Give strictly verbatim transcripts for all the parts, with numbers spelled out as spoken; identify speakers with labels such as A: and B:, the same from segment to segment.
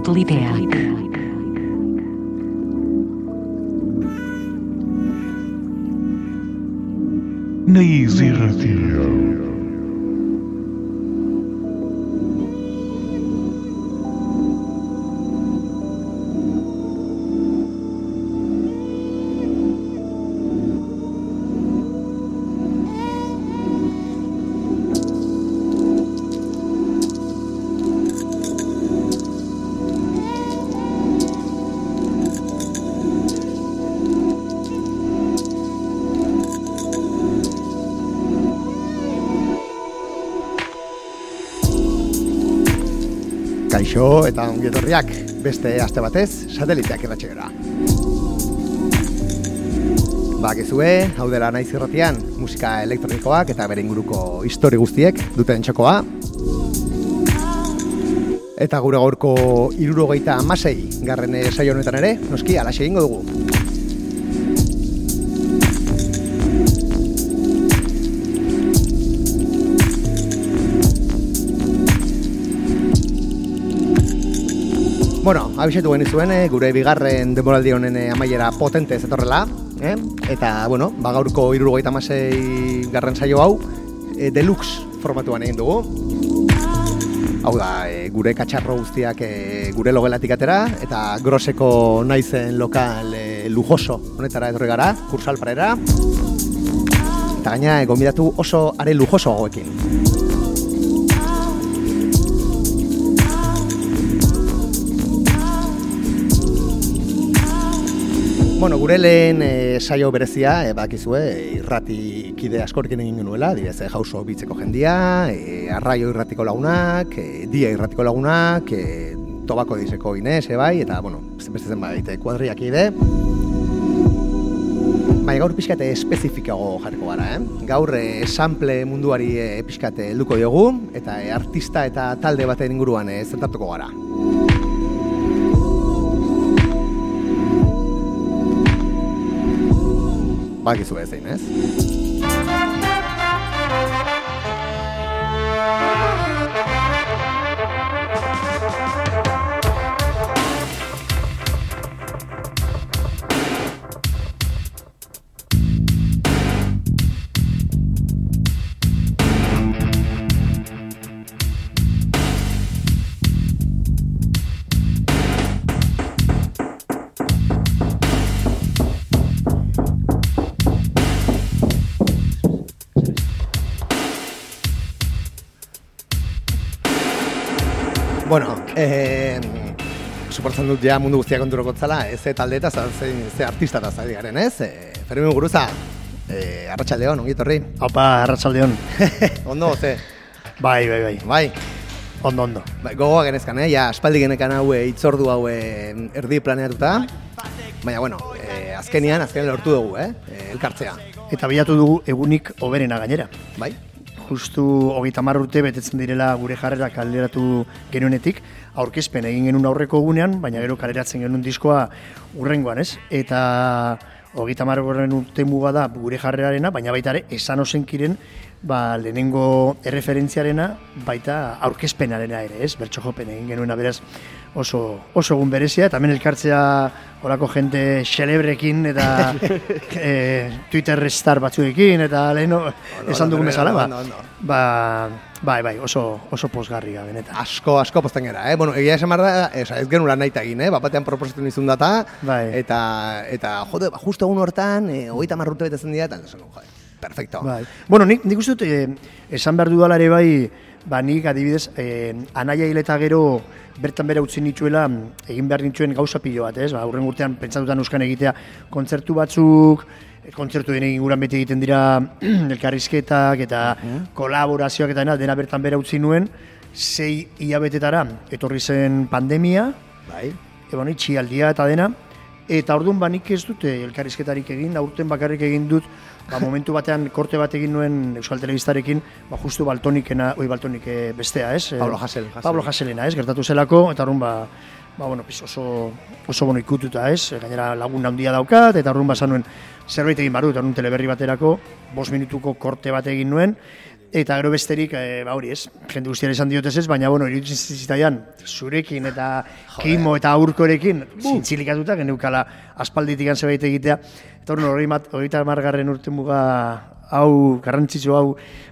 A: Lipeak.
B: Naiz irratia.
C: Kaixo eta ongi etorriak beste aste batez Sateliteak irratsaioa. Bakizue, hau dela Naiz irratian, musika elektronikoak eta bere inguruko histori guztiek duten txokoa. Eta gure gaurko hirurogeita hamasei garren saio honetan ere, noski halaxe egingo dugu. Bueno, abixetu genizuen, eh, gure bigarren denboraldi honen amaiera potente zetorrela, eh? Eta, bueno, ba gaurko hirurogeita hamasei garren saio hau, eh, deluxe formatuan egin dugu. Hau da, eh, gure katxarro guztiak eh, gure logelatik atera, eta Groseko Naizen lokal eh, lujoso honetara etorri gara, Kursal Parera. Eta gaina, eh, gonbidatu oso are lujoso goekin. Bueno, gure lehen e, saio berezia, e, bakizue, irrati kide askorekin egin genuela, dibez, e, jauso bitzeko jendia, e, arraio irratiko lagunak, e, dia irratiko lagunak, e, tobako dizeko Inez, e, bai, eta, bueno, beste zen baita, kuadriak ide. Baina gaur pixkate espezifikago jarriko gara, eh? Gaur e, sample munduari e, pixkate helduko diogu, eta e, artista eta talde baten inguruan e, zentratuko gara. Bakizu ez zein, ez? Bueno, eh, suportzen dut ja mundu guztia konturoko zala, ez talde eta ze artista eta zari garen, ez? E, Fermin Guruza, e, arratsaldeon, ongi etorri.
D: Opa, arratsaldeon.
C: Ondo, ze?
D: Bai, bai, bai.
C: Bai.
D: Ondo, ondo.
C: Bai, gogoa genezkan, eh? Ja, aspaldi genekan hau hitzordu hau erdi planeatuta. Baina, bueno, e, azkenian, azkenian lortu dugu, eh? E, elkartzea.
D: Eta bilatu dugu egunik hoberena gainera.
C: Bai.
D: Justu hogeita hamar urte betetzen direla gure jarrera kaleratu genuenetik, aurkezpen egin genuen aurreko egunean, baina gero kaleratzen genuen diskoa urrengoan, ez? Eta hogeita hamar urte muga da gure jarrerarena, baina baita ere esan osenkiren ba, lehenengo erreferentziarena baita aurkezpenarena ere, ez? Bertso jopen egin genuena, beraz oso, oso egun berezia, eta hemen elkartzea horako jente xelebrekin eta e, Twitter star batzuekin eta leheno esan dugun bezala, ba, ba, bai, bai, oso, oso posgarria benetan.
C: Asko, asko posten gara, eh? Bueno, egia esan behar da, ez, ez genula nahi egin, eh? Bapatean proposatu nizun data,
D: bai.
C: eta, eta jode, ba, justo egun hortan, e, hogeita hamar urte betetzen dira, eta esan, jode, perfecto.
D: Bai. Bueno, nik, nik uste dut, eh, esan behar dudala ere bai, ba, nik adibidez, eh, anaia hil eta gero bertan bera utzi nituela egin behar nituen gauza pilo bat, ez? Ba, aurren urtean pentsatutan euskan egitea kontzertu batzuk, kontzertu den inguruan beti egiten dira elkarrizketak eta uh-huh. kolaborazioak eta dena, dena bertan bera utzi nuen, sei hilabetetara etorri zen pandemia,
C: bai.
D: Eban, itxialdia eta dena, eta orduan ba nik ez dute elkarrizketarik egin, aurten bakarrik egin dut, ba, momentu batean korte bat egin nuen Euskal Telebistarekin, ba, justu Baltonikena, oi Baltonik bestea, ez?
C: Pablo Hasel.
D: Pablo Haselena, ez? Gertatu zelako, eta orduan ba, ba bueno, oso, oso bono ikututa, ez? Gainera lagun handia daukat, eta orduan ba zanuen zerbait egin barut, orduan teleberri baterako, bost minutuko korte bat egin nuen, Eta gero besterik, e, ba hori ez, jende guztiara esan diotez ez, baina bueno, iruditzen zitaian zurekin eta Kimo eta Aurkorekin zintzilikatuta, geneukala aspalditik zerbait egitea. Eta hori hogeita hamargarren urte muga hau, garrantzitsu hau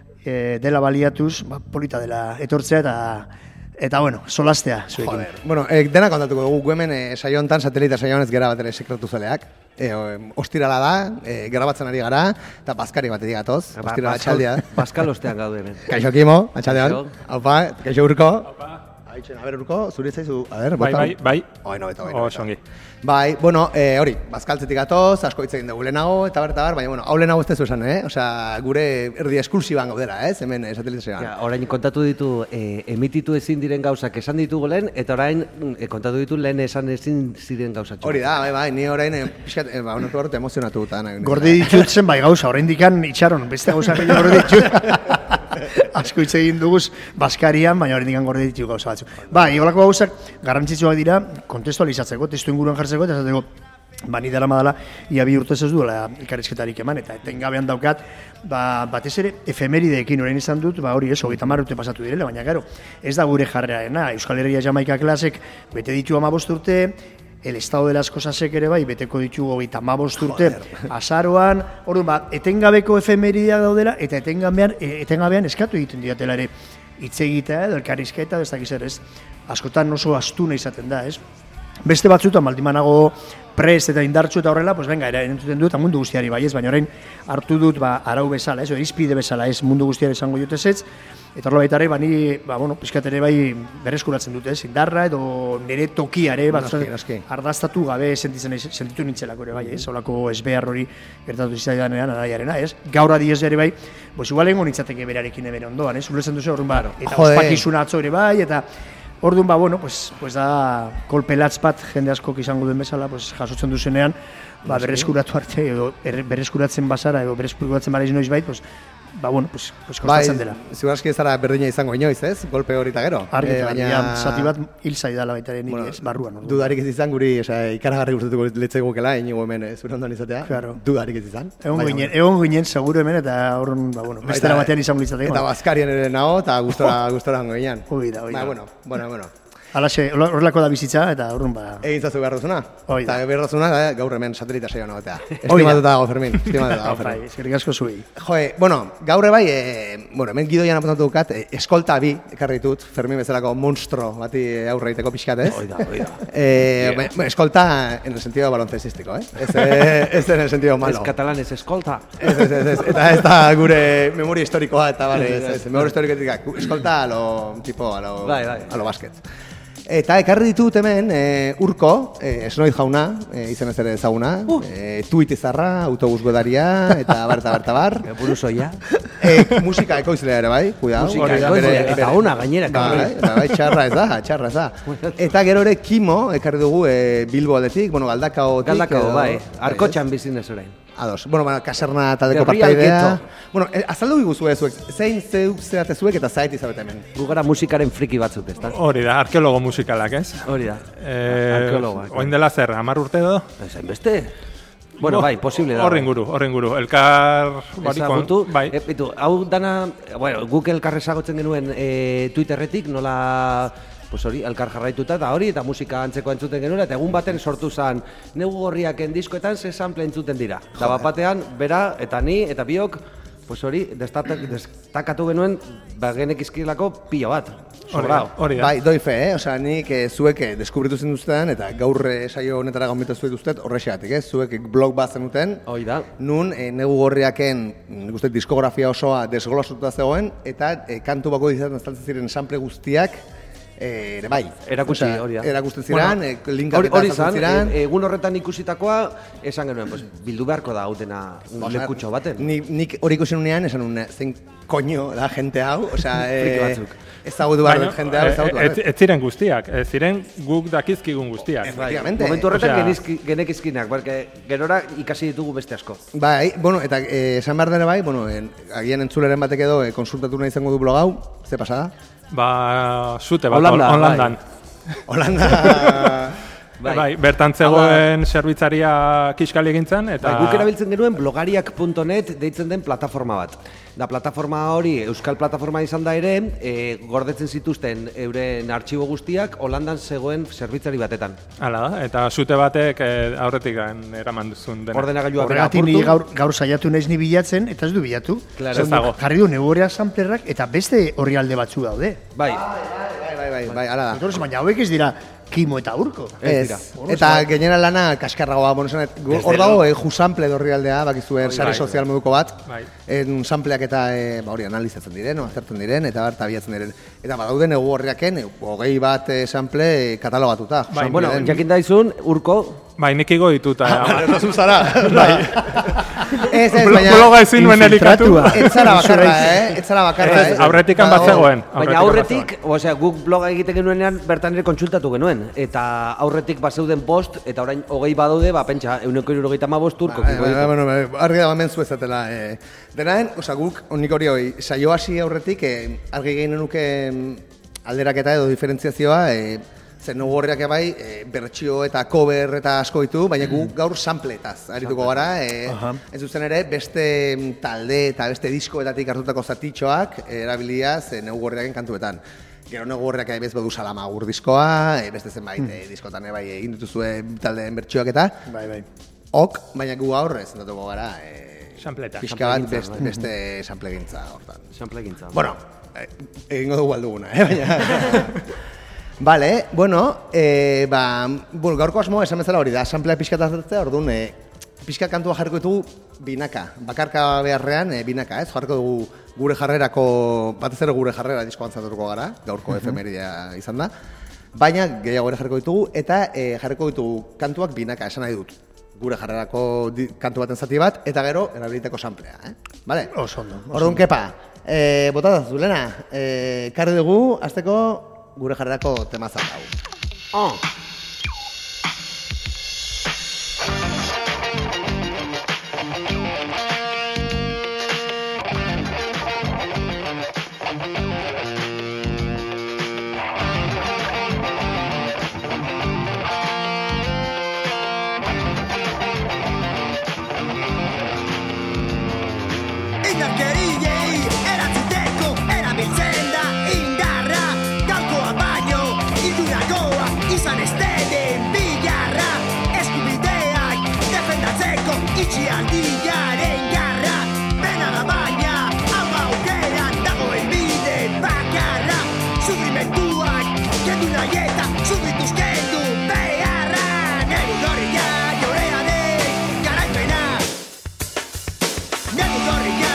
D: e, dela baliatuz, ba, polita dela etortzea eta eta bueno, solastea zuekin.
C: Joder. Bueno, eh, dena kontatuko dugu, gu hemen eh, saio hontan, satelita saio honez gera bat ere sekretu zaleak. E, ostirala da, e, grabatzen ari gara, eta Baskari batetik gatoz, ostirala atxaldia.
A: Baskal ostean gaude hemen.
C: Kaixo Kimo, atxaldean. Haupa, kaixo Urko.
A: Haupa.
C: Aitzen, a ber Urko, zuri zaizu, a ber,
E: bai, bai, bai.
C: Oi, no, beto,
E: oh, songi.
C: Bai, bueno, eh, hori, Baskaltzetik gatoz, asko hitz egin dugu lehenago, eta ber, eta ber, baina, bueno, hau lehenago ez tezu esan, eh? Osea, gure erdi esklusiban gaudera, ez? Hemen satelitazioan.
A: Ja, orain kontatu ditu, eh, emititu ezin diren gauzak esan ditugu lehen, eta orain eh, kontatu ditu lehen esan ezin ziren gauzatxo.
C: Hori da, bai, bai, ni orain, eh, pixkat, eh, ba, honetu barrute emozionatu guta.
D: Gorde ditutzen bai gauza, orain dikan itxaron, beste gauza gehiago gorde ditut. Asko hitz egin duguz Baskarian, baina orain dikan gorde ditu gauza batzu. Ba, igolako gauzak garrantzitsuak dira, kontestualizatzeko, testu inguruan jartzeko, eta esateko, ba, ni dara madala, ia bi urtez ez duela elkarrizketarik eman, eta etengabean daukat, ba, batez ere, efemerideekin orain izan dut, ba, hori ez, hogeita hamar urte pasatu direla, baina, gero, ez da gure jarrearena, Euskal Herria Jamaika klasek bete ditu hamabost urte, el estado de las cosasek ere bai, beteko ditu hogeita hamabost urte, azaroan, orduan, ba, etengabeko efemerideak daudela, eta etengabean, etengabean eskatu egiten diatela ere, hitz egitea, edo elkarrizketa, ez dakiz ere, ez, askotan oso astuna izaten da, ez? Beste batzutan, baldimanago prest eta indartsu eta horrela, pues venga, entzuten dut, mundu guztiari bai ez, baina orain hartu dut ba, arau bezala, ez, o, irizpide bezala, ez, mundu guztiari izango jotez ez, eta horrela baita ere, ba, ni, ba, bueno, pizkat ere bai berreskuratzen dute, ez, indarra edo nire tokiare, bat ardaztatu gabe sentitzen, sentitu nintzelako ere bai, ez, holako ezbehar hori gertatu zizaidanean anaiarena, ez, gaur adi ez ere bai, pues igual egingo nintzateke berarekin ebere ondoan, ez, ulertzen duzu, horren ba, eta ospakizuna atzo ere bai, eta orduan, ba, bueno, pues, pues da kolpelatz bat jende askok izango duen bezala, pues, jasotzen duzenean, ba, berreskuratu arte, edo berreskuratzen bazara, edo berreskuratzen bara noiz bait, pues, ba, bueno, pues, pues kostatzen dela.
C: Bai, ziurazki ez zara berdina izango inoiz, ez? Golpe hori eta gero.
D: Argi, e, baina zati bat hil zaidala baita ere nik, bueno, ez, barruan. Orduan.
C: Dudarik ez izan guri, oza, ikaragarri gustatuko letzegokela, inigo hemen zure ondoan izatea.
D: Claro.
C: Dudarik ez izan.
D: Egon ginen, egon ginen, seguro hemen, eta horren, ba, bueno, bestera batean izango litzateko.
C: Eta Baskarian ere nago, eta gustora, gustora hango ginean.
D: Hoi da, hoi da.
C: Ba, bueno, bueno, bueno.
D: Alaxe, horrelako da bizitza, eta horren ba...
C: Egin zazu behar duzuna. Eta behar duzuna, eh, gaur hemen satelita saioan egotea.
D: Estimatuta
C: Estimatuta dago, Fermin. Estimatuta dago, Fermin.
D: Eskerrik asko zuei.
C: Joe, bueno, gaur bai, e, bueno, hemen gidoian apuntatu dukat, e, eskolta bi, ekarri ditut, Fermin bezalako monstro bati aurre egiteko pixkat, ez?
A: Oida, oida.
C: Eh, yes. Bueno, eskolta en el sentido baloncestístico, eh? Ez, eh, ez en el sentido malo.
A: Ez katalan ez eskolta.
C: Ez, ez, ez, ez. Eta ez da gure memoria historikoa, eta bale, ez, ez. Memoria historikoetik, eskolta a lo, tipo, a lo,
A: bai, bai.
C: a lo basket. Eta ekarri ditut hemen e, Urko, e, Esnoid jauna, e, izan ez ere ezaguna, uh. e, tuit izarra, autobus godaria, eta bar, eta bar, eta bar.
A: Buruzoia.
C: E, musika ekoizlea ere bai, cuidado.
A: Musika ekoizlea, eta ona gainera.
C: Bai, bai, txarra ez da, txarra ez da. Eta gero ere Kimo, ekarri dugu e, Bilbo aldetik, bueno, Galdakaotik.
A: Galdakao, bai, arkotxan bizinez orain.
C: Ados. Bueno, bueno, kaserna taldeko partaidea. Bueno, eh, azaldu iguzu zuek, zein zeuk zerate zuek eta zait izabete hemen.
A: Gugara musikaren friki batzuk, ezta?
E: Hori da, arkeologo musikalak, ez?
A: Hori da,
E: eh,
A: arkeologoak.
E: Oin dela zer, hamar urte edo?
A: Zain beste? Bueno, bai, posible da.
E: Horren guru, horren guru. Elkar...
A: Ezagutu,
E: bai.
A: E, bitu, hau dana, bueno, guk elkar ezagutzen genuen e, Twitterretik, nola... Pues hori, elkar jarraituta, eta hori, eta musika antzeko entzuten genuela, eta egun baten sortu zen Negu Gorriaken diskoetan ze sample entzuten dira. Da bat batean, bera, eta ni, eta biok, pues hori, destakatu genuen, ba, genekizkilako pilo bat. Sobrao.
E: Hori da.
C: Bai, doi fe, eh? Osea, nik eh, zuek deskubritu zen duztean, eta gaur saio honetara gaunbitu zuet duztet, horrexeatik, eh? Zuek blog bat zenuten,
A: hori da.
C: Nun eh, Negu Gorriaken, nik uste, diskografia osoa desglosatuta zegoen, eta eh, kantu bako dizaten estaltzen ziren sample guztiak, ere bai.
A: Erakutsi, hori da.
C: Erakusten ziren, bueno, linkat
A: hori
C: eta
A: zan,
C: ziren.
A: Egun horretan ikusitakoa, esan genuen, pues, bildu beharko da hautena lekutxo baten.
C: Nik, nik hori ikusi nunean, esan nuen, zein koño da jente hau, osea,
A: friki batzuk.
C: Ezagutu behar dut jente hau, ezagutu behar dut.
E: Ez ziren guztiak, ez ziren guk dakizkigun guztiak.
C: Efectivamente.
A: Momentu horretan
E: o sea,
A: genekizkinak, porque gerora ikasi ditugu beste asko.
C: Bai, bueno, eta eh, esan behar dena bai, bueno, en, agian entzuleren batek edo eh, konsultatu nahi izango du blog hau, ze pasada?
E: Ba, zute bat,
A: Holanda,
E: Holandan.
C: Bai. Holanda...
E: bai. bai, bertan zegoen zerbitzaria kiskali egintzen, eta...
A: Bai, guk erabiltzen genuen blogariak punto net deitzen den plataforma bat. Da plataforma hori, euskal plataforma izan da ere, e, gordetzen zituzten euren artxibo guztiak Holandan zegoen zerbitzari batetan.
E: Hala da, eta zute batek e, aurretik eraman duzun dena.
A: Ordenagailuak
D: Horregatik ni gaur, gaur saiatu naiz ni bilatzen, eta ez du bilatu.
A: Claro.
E: Ez dago.
D: Jarri du neurorea samplerrak eta beste orrialde batzu daude.
A: Bai,
C: Bai, bai, bai, bai, ala da.
D: Entonces, baina hauek ez dira Kimo eta Urko.
C: Ez, eta gainera lana kaskarragoa, bueno, zanet, hor dago, eh, Jusample dorrialdea, bakizue, sare
E: bai.
C: sozial moduko bat,
E: Bai.
C: en sampleak eta, eh, ba hori, analizatzen diren, no, aztertzen diren, eta bar, tabiatzen diren. Eta badauden egu horriaken, hogei bat eh, sample eh, katalogatuta.
E: Bai,
A: bueno,
C: den.
A: jakin daizun, Urko,
E: Bai, nik igo dituta.
C: Eta zuzara, bai. Ez, ez, baina...
E: Bloga ezin nuen elikatu.
C: Ez zara bakarra, eh? Ez zara bakarra,
E: Ez,
C: eh?
E: aurretikan bat zegoen.
A: baina aurretik, osea, guk bloga egiten genuenean bertan ere kontsultatu genuen, eta aurretik bazeuden bost, eta orain hogei badaude, ba, pentsa, euneko irurogeita ma bost Urko.
C: Bai, bai, bueno, bai, argi da bamen zuezatela. Eh. Denaen, oza, guk, onik hori hori, saio hasi aurretik, eh, argi gehien nuke alderaketa edo diferentziazioa, eh, zen nugu horreak bai, e, bertsio eta cover eta asko ditu, baina gu gaur sampletaz arituko gara, e, ez zuzen ere, beste talde eta beste diskoetatik hartutako zatitxoak erabiliaz e, nugu horreaken kantuetan. Gero nugu horreak bez bedu Salamagur diskoa, e, beste zenbait e, diskotan e, bai, egin dituzue taldeen bertsioak eta,
D: Bai, bai.
C: ok, baina gu gaur ez datuko gara, e,
E: Sampleta.
C: pixka bat beste, beste samplegintza hortan.
A: Samplegintza.
C: Bueno, eh, egingo dugu alduguna, eh, baina... Vale, bueno, eh, ba, bueno, gaurko asmoa esan bezala hori da, samplea pixka tartatzea, orduan, eh, pixka kantua jarriko ditugu binaka, bakarka beharrean eh, binaka, ez? Jarriko dugu gure jarrerako, batez ere gure jarrera disko bantzatuko gara, gaurko efemeridea izan da, baina gehiago ere jarriko ditugu, eta eh, jarriko ditugu kantuak binaka, esan nahi dut. Gure jarrerako di, kantu baten zati bat, eta gero erabiliteko samplea, eh? Vale?
D: Oso ondo.
C: Orduan, kepa, eh, botataz, Lena, eh, karri dugu, azteko, gure jarrerako temazak hau. Oh.
F: Indarkeriei erantzuteko erabiltzen da indarra, gaurkoa baino iduragoa izan ez denen bilarra, eskubideak defendatzeko itxialdiaren garra, pena da baina hau aukeran dagoen bide bakarra, sufrimentuak kendu nahi eta sufrituz kendu beharra, negu gorria jorea den garaipena, negu gorria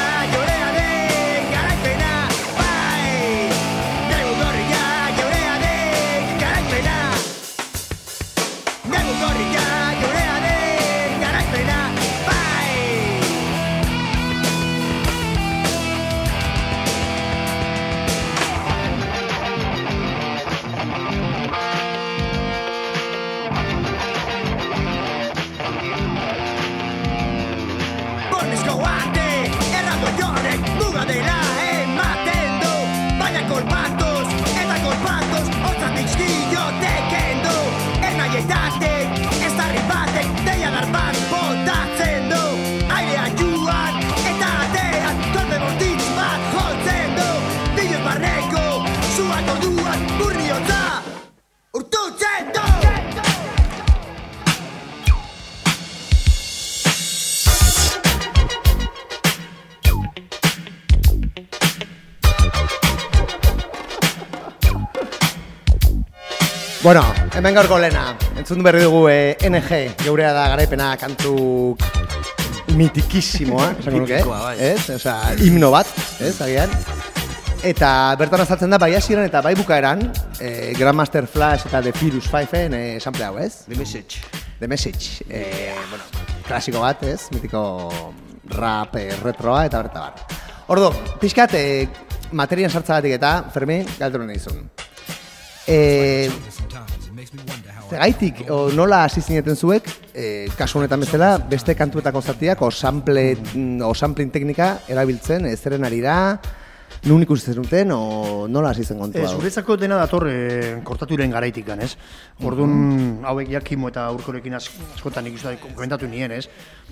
C: Bueno, hemen gaurko lehena, entzun berri dugu eh, N G, geurea da garaipena kantu mitikissimoa, esango nuke, ez? Osea, himno bat, ez, agian. Eta bertan azaltzen da, bai hasieran eta bai bukaeran, eh, Grandmaster Flash eta The Furious Five-en eh, sample hau, ez?
A: The Message.
C: The Message, eh, bueno, klasiko bat, ez? Mitiko rap eh, retroa eta berta bat. Ordo, pixkat, eh, materian sartzagatik eta, Fermi, galderu nahi zuen. Eh, Zegaitik, o nola hasi zineten zuek, eh, kasu honetan bezala, beste kantuetako zatiak o, sample, o sampling teknika erabiltzen, ez zeren arira, nun ikusten zenuten, o nola hasi zen kontua?
D: Ez, guretzako dena dator eh, kortaturen garaitik gan, ez? Orduan, hauek ja Kimo eta Urkorekin askotan ikusten komentatu nien, ez?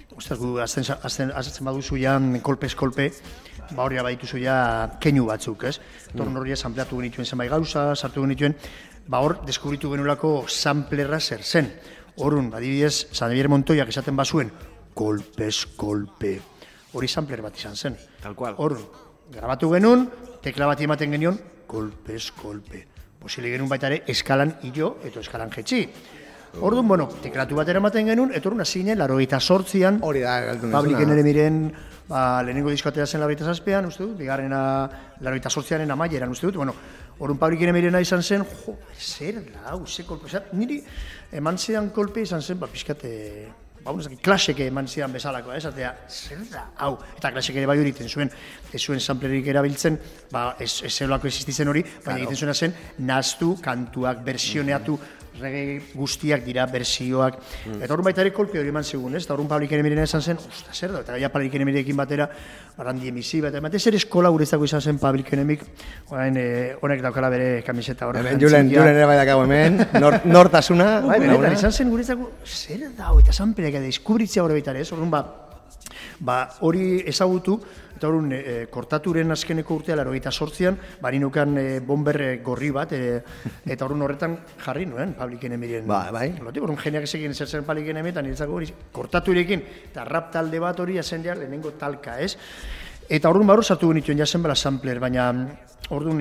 D: Ostras, gu, azten, azten, azten baduzu ja, kolpez kolpe, ba hori badituzu ja keinu batzuk, ez? Torn hori sampleatu genituen zenbait gauza, sartu genituen, ba hor, deskubritu genulako samplerra zer zen. Horun, adibidez, Xavier Montoyak esaten bazuen, kolpez kolpe. Hori sampler bat izan zen.
A: Tal cual.
D: Hor, grabatu genuen, tekla bat ematen genion, kolpez kolpe. Posile genuen baita ere, eskalan hilo eta eskalan jetxi. Orduan, bueno, teklatu bat eramaten genuen, eta horren azinen, larogeita sortzian,
C: Hori da, galdu
D: Publiken ere miren, ba, lehenengo diskoatea zen larogeita zazpean, uste dut, bigarrena larogeita sortziaren amaieran, uste dut, bueno, horren Publiken ere mirena izan zen, jo, zer da, hau, ze kolpe, zer, niri eman zidan kolpe izan zen, ba, pixkate, ba, unezak, klaseke eman zidan bezalako, ez, atea, zer da, hau, eta klasek ere bai hori iten zuen, ez zuen samplerik erabiltzen, ba, ez, ez zelako existitzen hori, baina egiten zuena zen, nahaztu, kantuak, versioneatu, reggae guztiak dira, bersioak, mm. eta horren baita ere kolpe hori eman zigun, ez? Eta horren Publiken emirena esan zen, ostra, zer da, eta gaia Publiken emirekin batera, barrandi emisiba, eta batez ere eskola guretzako izan zen Publiken emik, orain, eh, honek daukala bere kamiseta horren.
C: Hemen, Julen, Julen ere bai dakago hemen, nor, nortasuna.
D: Bai, benetan, izan zen guretzako, zer da, eta sanpelek, eta deskubritzea hori baita ere, ez? Horren ba, ba, hori ezagutu, eta horren e, kortaturen azkeneko urtea, larogeita sortzian, bari nukan e, bomber gorri bat, e, eta horren horretan jarri nuen, Publiken emiren.
C: Ba, bai.
D: Horren geniak ezegin zer zen Publiken emiren, eta niretzako hori kortaturekin, eta rap talde bat hori jasen diar lehenengo talka, ez? Eta horren barro sartu genituen jasen bela sampler, baina horren...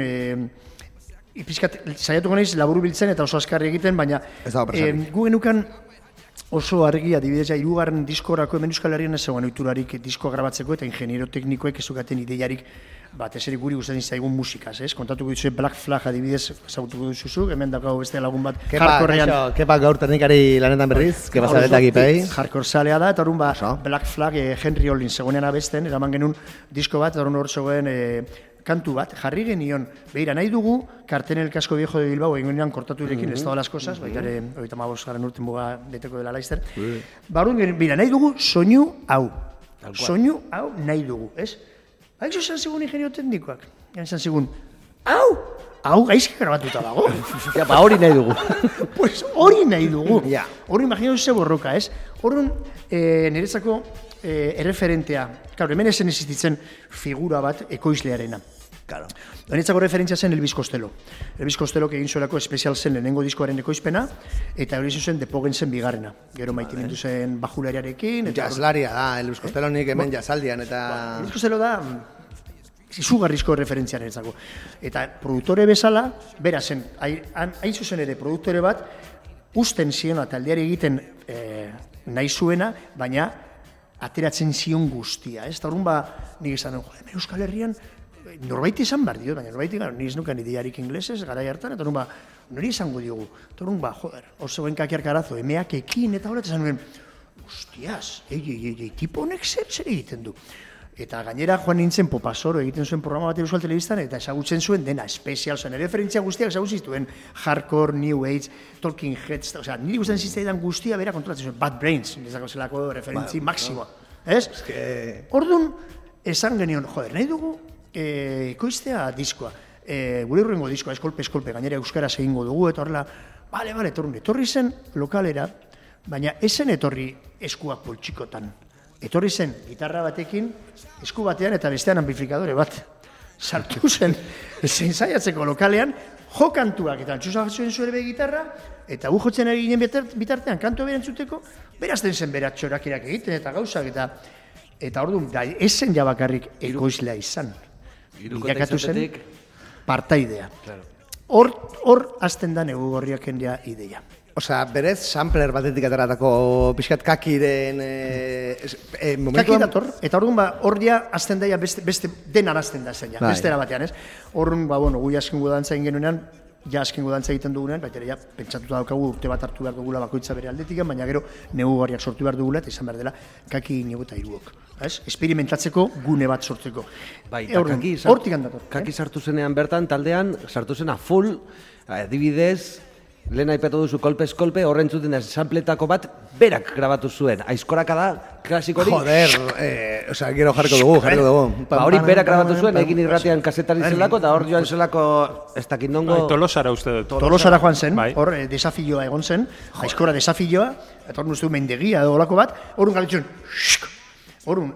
D: E, Ipizkat, saiatu naiz laburu biltzen eta oso askarri egiten, baina e, gu genukan oso argi, adibidez, ja, hirugarren diskorako hemen Euskal Herrian ez zegoen ohiturarik disko grabatzeko eta ingeniero teknikoek ez zukaten ideiarik batez ere guri gustatzen zaigun musikaz, ez? Kontatuko dizu Black Flag adibidez ezagutuko duzu, hemen daukagu beste lagun bat hardcorean.
C: Kepa gaur teknikari lanetan berriz, kepa zabetak ipei.
D: Hardcore salea da, eta horren ba, Black Flag eh, Henry Rollins zegoenean abesten, eraman genuen disko bat, eta horren hor zegoen eh, kantu bat, jarri genion, behira nahi dugu, karten el casco viejo de Bilbao, egin genion kortatu irekin, ez da las cosas, baita ere, oita mabos garen urten buga beteko dela laizter. Barun, behira nahi dugu, soinu hau. Soinu hau nahi dugu, ez? Haik zuzan zigun ingenio teknikoak. Zan zigun, hau! Hau gaizki grabatuta dago.
A: Ja, ba hori nahi dugu.
D: Pues hori nahi dugu. Hori imaginatu ze borroka, ez? Horren, eh, niretzako eh, erreferentea, claro, hemen esen existitzen figura bat ekoizlearena. Claro. Niretzako referentzia zen Elvis Costello. Elvis Costello egin zuelako espezial zen lehenengo diskoaren ekoizpena, eta hori zen Depogen zen bigarrena. Gero maitemindu zen bajulariarekin.
C: Jazzlaria da, Elvis Costello nik hemen jazzaldian, eta...
D: Elvis Costello da... izugarrizko referentzia niretzako. Eta produktore bezala, bera zen, hain zuzen ere produktore bat, usten ziona taldeari egiten eh, nahi zuena, baina ateratzen zion guztia. Ez da horren ba, nik esan, hemen Euskal Herrian, norbait izan behar dio, baina norbait izan, niz nukan idearik inglesez, gara hartan, eta horren ba, nori izango diogu. Eta horren ba, joder, hor zegoen kakiarkarazo, emeak ekin, eta horret esan nuen, hostias, ei, ei, ei, ei, tipo honek zer, zer egiten du. Eta gainera joan nintzen Popasoro egiten zuen programa bat Euskal Telebistan eta ezagutzen zuen dena, espezial zuen, referentzia guztiak ezagutzen zituen, hardcore, new age, talking heads, osea, niri guztien zitzaidan guztia bera kontrolatzen zuen, Bad Brains, nizako zelako referentzi maksimoa, ez? Orduan, esan genion, joder, nahi dugu, ekoiztea diskoa, gure hurrengo diskoa, eskolpe, eskolpe, gainera euskaraz egingo dugu, eta horrela, bale, bale, etorri, etorri zen lokalera, baina esen etorri eskuak poltsikotan. Etorri zen gitarra batekin, esku batean eta bestean amplifikadore bat. Sartu zen, zein zaiatzeko lokalean, jo kantuak eta antxusak zuen zuen be gitarra, eta gu jotzen ari ginen bitartean kantu beren zuteko, berazten zen berat txorakirak egiten eta gauzak, eta eta orduan, da, esen jabakarrik ekoizlea izan. Bilakatu zen partaidea. Hor, hor azten da negu gorriak endia ideia.
C: Osea, berez, sampler batetik ateratako pixkat kakiren e, e, momentuan...
D: Kaki dator, eta orduan ba, hor dia azten daia beste, beste denan azten da zen, ja, beste erabatean, ez? Orduan, ba, bueno, gui askengo dantza egin genuenean, ja askengo dantza egiten dugunean, baita ere, ja, pentsatuta daukagu urte bat hartu behar dugula bakoitza bere aldetik, baina gero negu garriak sortu behar dugula, eta izan behar dela, kaki negu eta hiruok. Experimentatzeko gune bat sortzeko.
A: Bai, eta kaki, sart,
D: dator,
A: kaki sartu zenean bertan, taldean, sartu zena full, adibidez, lehen aipatu duzu kolpez kolpe, horren zuten da sampletako bat, berak grabatu zuen. Aizkoraka da, klasiko hori.
C: Joder, eh, osea, gero jarriko dugu, jarriko dugu.
A: Ba, hori berak grabatu zuen, egin irratian kasetari zelako, eta hor joan zelako, ez dakit nongo...
E: Tolosara uste dut.
D: Tolosara joan zen,
E: Bai.
D: hor eh, desafioa egon zen, aizkora desafioa, eta hor nuztu mendegia edo olako bat, horun galitzen, horun,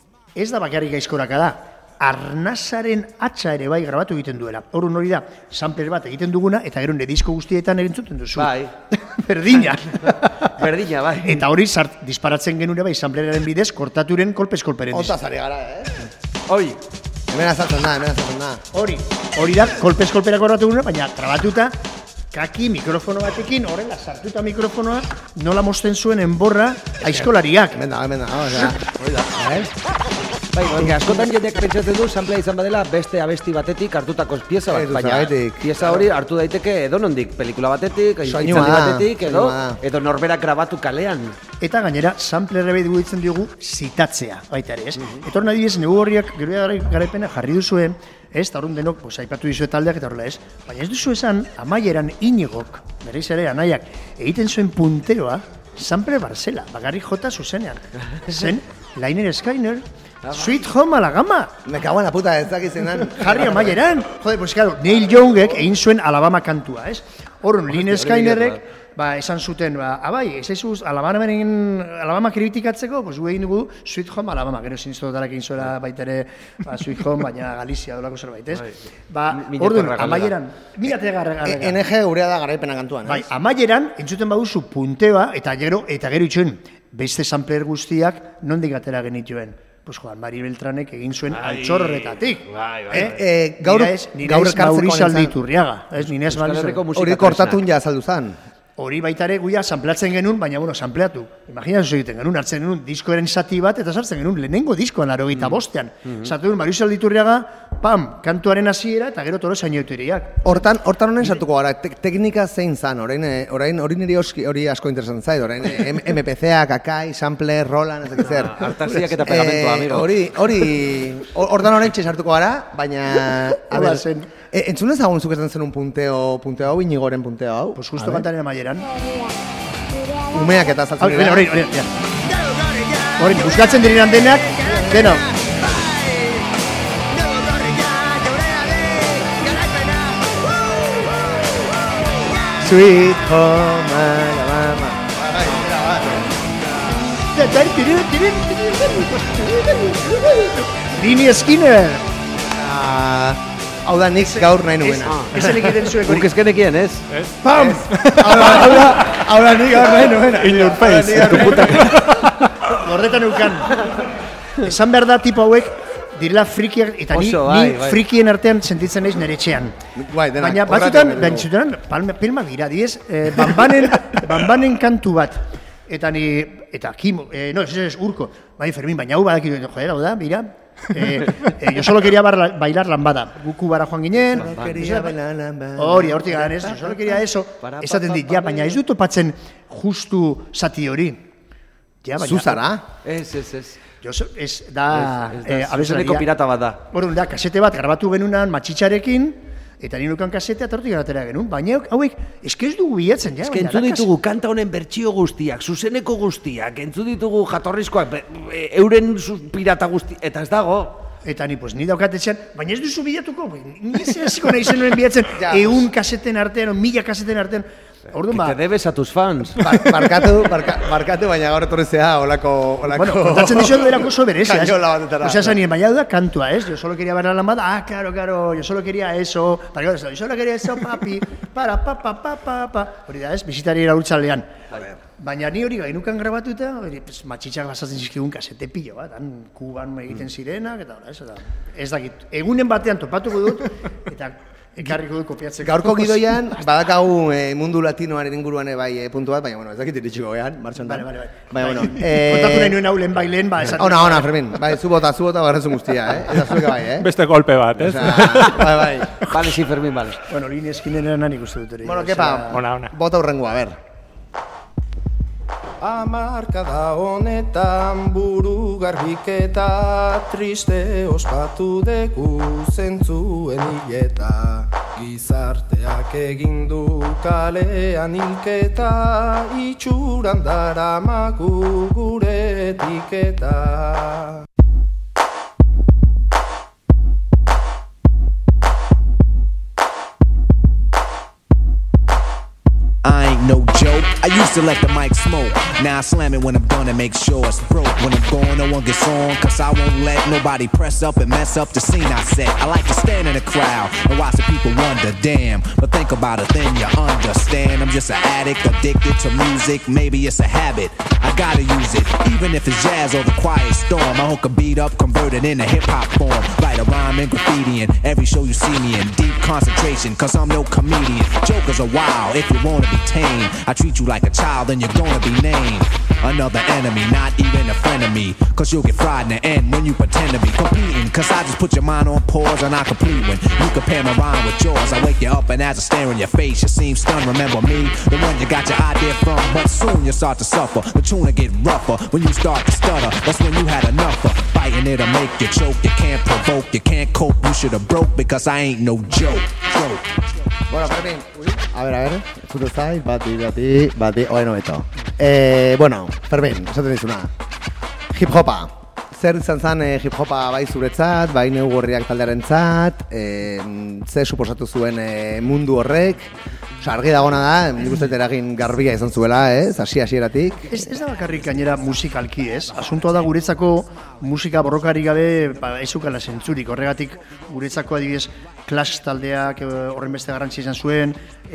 D: ez da bakarrik aizkoraka da, arnazaren atxa ere bai grabatu egiten duela. Horun hori da, sampler bat egiten duguna, eta gero nire disko guztietan erentzuten duzu.
A: Bai.
D: Berdina.
A: Berdina, bai.
D: Eta hori sart, disparatzen genure bai, sampleraren bidez, kortaturen kolpez kolperen.
C: Otaz ari gara, eh?
A: Hoi.
C: Hemen azaltzen da, hemen azaltzen da.
D: Hori, hori da, kolpez kolperak grabatu gure, baina trabatuta, kaki mikrofono batekin, horrela, sartuta mikrofonoa, nola mosten zuen enborra aizkolariak.
C: Hemen da, hemen da, osea, hori da, eh?
A: Bai, baina askotan jendeak pentsatzen du samplea izan badela beste abesti batetik hartutako pieza bat,
C: Ez,
A: baina
C: zergatik.
A: pieza hori hartu daiteke edonondik, pelikula batetik,
C: Soinua
A: hitzaldi
C: da,
A: batetik, edo,
C: soinua da.
A: edo norberak grabatu kalean.
D: Eta gainera, samplerre behi dugu ditzen diogu zitatzea, baita ere, ez? Eta hor nahi negu horriak gero garaipena jarri duzue, ez, eta horren denok, pues, aipatu dizue taldeak eta horrela, ez? Baina ez duzu esan, amaieran Inigok, berriz ere anaiak, egiten zuen punteroa, sampler Barcela, bakarrik jota zuzenean. Zen, Liner Skyner, Sweet Home Alabama.
C: Me cago en la puta, ez dakizenan.
D: Jarri amaieran. Joder, pues claro, Neil Youngek egin zuen Alabama kantua, ez? Horren, Liner Skynerrek, ba, esan zuten, ba, abai, ez ezuz, Alabamaren, Alabama kritikatzeko, pues gu egin dugu Sweet Home Alabama, gero zinztotarak egin zuela baita ere, ba, Sweet Home, baina Galizia dolako zerbait, ez? Ba, orduan, amaieran, miratea garra garra.
C: N G gurea da garaipena kantuan,
D: Bai,
C: ez?
D: amaieran, entzuten baduzu punteoa, eta gero, eta gero itxuen, beste sampler guztiak nondik atera genituen. Pues Juan Mari Beltranek egin zuen altxorretatik.
A: Bai, bai,
D: Eh?
C: Eh, gaur-
D: Nira ez, nira
C: gaur
D: ez
C: ekartzeko
D: Mauricio
C: honetan.
D: Aldeiturriaga. Ez, nina ez
A: Euskal
D: Mauricio.
A: Herriko musika
C: Hori kortatun ja azaldu zan.
D: Hori baita ere guia sampleatzen genuen, baina bueno, sampleatu. Imaginatzen egiten genuen, hartzen genuen diskoaren zati bat, eta sartzen genuen lehenengo diskoan, laurogeita bostean. Sartu genuen Mauricio Aldeiturriaga, pam, kantuaren hasiera eta gero Tolosa Inoiteriak.
C: Hortan, hortan honen sartuko gara, te teknika zein zan, orain, eh, orain hori niri oski- hori asko interesatzen zait, orain eh, M- M P C-ak, Akai, Sampler, Roland, ez dakit zer.
A: Artaziak eta pegamentoa,
C: Eh,
A: amigo.
C: Hori, hori, hor- hortan orain txe sartuko gara, baina, a
D: Hola
C: ber,
D: zen.
C: eh, entzun ezagun zuk esan zen un punteo, punteo hau, Inigoren punteo hau.
D: Pues justo kantaren amaieran.
C: Umeak eta azaltzen
D: Hori, hori, hori, hori. Hori, buskatzen direnan denak, deno.
C: Sweet Home Alabama.
D: Lini Skinner.
C: Ah, hau da nik gaur nahi nuena.
D: Ez elikiten zuek
A: Guk
D: hori.
A: ezkenekien, ez?
D: Pam!
C: Hau da, hau da, hau da nik gaur nahi nuena.
E: In your face.
D: Horretan eukan. Esan behar da tipo hauek direla frikiak, eta ni,
A: Oso, bai,
D: ni
A: bai.
D: frikien artean sentitzen naiz nire etxean.
C: Bai, denak,
D: Baina
C: horretan
D: batzutan,
C: dugu.
D: bentsutan, palme, filma dira, diez, eh, banbanen, banbanen kantu bat. Eta ni, eta Kimo, eh, no, ez ez, urko, bai, Fermin, baina hau badakit, joder, hau da, mira, eh, eh, yo solo quería barla, bailar lambada. Guku bara joan ginen,
C: Quería bailar lambada.
D: hori, hortik gara ez, yo solo quería eso, esaten dit, ja, baina ez dut topatzen justu zati hori. Ja, baina,
C: Zuzara?
A: Ez, ez, ez.
D: Jo, so- ez da,
A: Ez, ez
D: eh,
A: da,
D: abeslaria.
A: zuzeneko pirata bat da.
D: Orduan da, kasete bat grabatu genunan matxitxarekin, eta nire nukan kasetea eta hortik atera genuen, baina hauek, eske ez dugu bilatzen, ja,
A: Eske
D: baina
A: entzun
D: da kas-
A: ditugu kanta honen bertsio guztiak, zuzeneko guztiak, entzun ditugu jatorrizkoak, be- e, euren zu- pirata guzti, eta ez dago.
D: Eta ni, pues, ni daukatetxean, baina ez duzu bilatuko, ni ez hasiko nahi zenuen bilatzen,
C: Ja,
D: eun kaseten artean, o mila kaseten artean, orduan
A: Que te
D: ba,
A: debes a tus fans.
C: Bar- barkatu, barka, barkatu, baina gaur etorri zea olako, olako...
D: bueno, kontatzen dizuet berako oso berezia, ez?
C: Kaiola batetara.
D: Osea, zanien, baina hau da kantua, ez? Yo solo quería bailar lambada, ah, claro, claro, yo solo quería eso, para, yo solo quería eso, papi, para, pa, pa, pa, pa, pa, hori da, ez? Bizitari eraultzalean. Baina ni hori gainukan grabatuta, hori, pues, matxitxak basatzen zizkigun kasete pilo bat, han kuban egiten zirenak, eta hori, ez, eta ez dakit, egunen batean topatuko dut, eta ekarriko dut kopiatzeko.
C: Gaurko gidoian, badakagu eh, mundu latinoaren inguruan bai eh, puntu bat, baina, bueno, ez dakit iritsiko gehan, martxan da.
D: Bale, bale, bale.
C: Baina, bueno,
D: Kontatu nahi nuen hau lehen bai lehen, ba, esaten.
C: Ona, ona, Fermin, bai, zu bota, zu bota, garrantzun guztia, eh? Eta zueke bai, eh?
E: Beste golpe bat, ez?
C: Osea, bai, bai.
A: Vale, sí, Fermín, vale.
D: Bueno, Lini Eskineren nanik uste dut hori.
C: Bueno,
D: osea,
C: kepa,
E: Ona, ona.
C: bota urrengoa, ber.
G: Hamarkada honetan buru garbiketa triste ospatu deku zentzuen hileta. Gizarteak egin du kalean hilketa, itxuran daramagu gure etiketa.
H: I ain't no joke. I used to let the mic smoke. Now I slam it when I'm done and make sure it's broke. When I'm gone, no one gets on, cause I won't let nobody press up and mess up the scene I set. I like to stand in the crowd and watch the people wonder, damn. But think about it, then you understand. I'm just an addict, addicted to music. Maybe it's a habit, I gotta use it. Even if it's jazz or the quiet storm, I hook a beat up, convert it into hip-hop form. Write a rhyme and graffiti in every show you see me in. Deep concentration, cause I'm no comedian. Jokers are wild, if you wanna be tame. I treat you like a child, then you're gonna be named another enemy, not even a friend of me. Cause you'll get fried in the end when you pretend to be competing. Cause I just put your mind on pause and I complete when you compare my rhyme with yours. I wake you up and as I stare in your face, you seem stunned. Remember me, the one you got your idea from. But soon you start to suffer, the tune will get rougher. When you start to stutter, that's when you had enough of fighting it'll make you choke. You can't provoke, you can't cope, you should've broke. Because I ain't no joke, joke.
C: Bueno, Fermin, a ver, a ver, zure zait, bati, bati, bati, oa no beto. Eh, bueno, Fermin, esaten dizuna, hip-hopa. Zer izan zen eh, hip-hopa bai zuretzat, bai Neu Gorriak taldearentzat, eh, ze suposatu zuen eh, mundu horrek, oza, argi dagona da, nik uste eragin garbia izan zuela, ez, hasi hasieratik.
D: Ez, ez da bakarrik gainera musikalki, ez? Asuntoa da guretzako musika borrokari gabe ba, ez ukala zentzurik, horregatik guretzako adibidez Clash taldeak horren beste garrantzia izan zuen,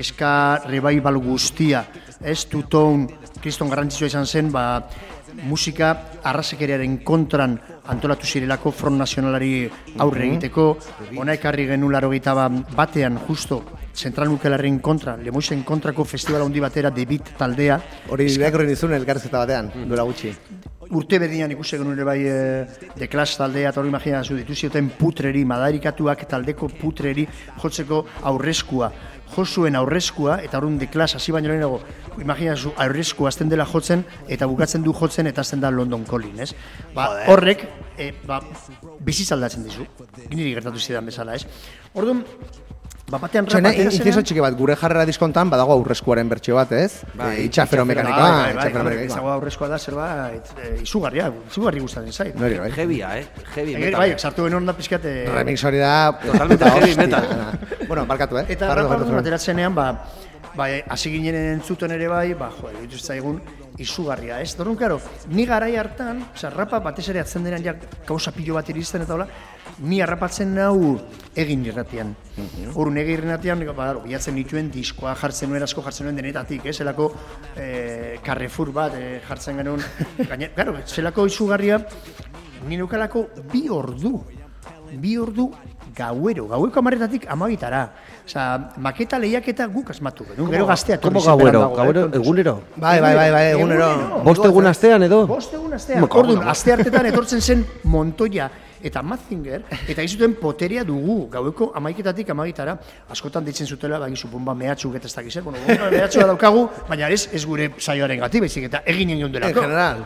D: ska revival guztia, ez, Two-Tone, kriston garrantzitsua izan zen, ba, musika arrazekeriaren kontran antolatu zirelako Front Nazionalari aurre egiteko, ona ekarri genuen laurogeita batean justo zentral nuklearren kontra, Lemoizen kontrako festival handi batera debit taldea.
C: Hori irakurri nizun elkarrizketa batean, duela gutxi.
D: Urte bedian ikusi genuen ere bai e, The Clash taldea, eta hori imaginazu dituzioten putreri, madarikatuak taldeko putreri jotzeko aurreskua. Josuen aurreskua, eta horren The Clash hasi baino lehenago, imaginazu aurreskua azten dela jotzen, eta bukatzen du jotzen, eta azten da London Calling, ez? Ba, horrek, e, ba, bizitzaldatzen dizu, niri gertatu zidan bezala, ez? Orduan, ba, batean rap atera zenean...
C: Inciso txiki bat, gure jarrera diskontan badago aurreskuaren bertxio bat, ez?
D: Bai,
C: e, itxafero mekanikoa.
D: Bai, bai, bai, bai, bai, aurreskoa da zerbait, e, izugarria, izugarri gustatzen zait.
C: Nori, bai.
A: Heavya, eh? Heavy
D: Bai,
A: metal.
D: bai, sartu genuen da pizkat... E...
C: Remix hori da...
A: Totalmente heavy metal.
C: Bueno, barkatu, eh?
D: Eta rap orduan ateratzenean, ba, ba, hasi ginen entzuten ere bai, ba, jo, egitu zaigun izugarria, ez? Dorun, karo, ni garai hartan, oza, rapa batez ere atzen denan ja kausa pilo bat iristen eta hola, ni harrapatzen nau egin irratian. Horun egin irratian, ba, bilatzen dituen diskoa jartzen nuen, asko jartzen nuen denetatik, ez? Zelako eh, Carrefour bat eh, jartzen genuen, gaine, karo, zelako izugarria, ni neukalako bi ordu, bi ordu gauero, gaueko amarretatik amabitara. Osa, maketa lehiaketa guk asmatu genuen, gero gaztea.
A: Como gauero? Gauero, egunero?
C: Bai, bai, bai, bai, egunero.
A: Bost egun astean edo?
D: Bost egun astean. Orduan, aste hartetan etortzen zen Montoya eta Mazinger, eta izuten poteria dugu, gaueko amaiketatik amagitara, askotan ditzen zutela, bagizu bomba mehatxuk eta ez dakiz, bueno, bomba mehatxua daukagu, baina ez, ez gure saioaren gati, baizik, eta eginen joan delako.
C: En general.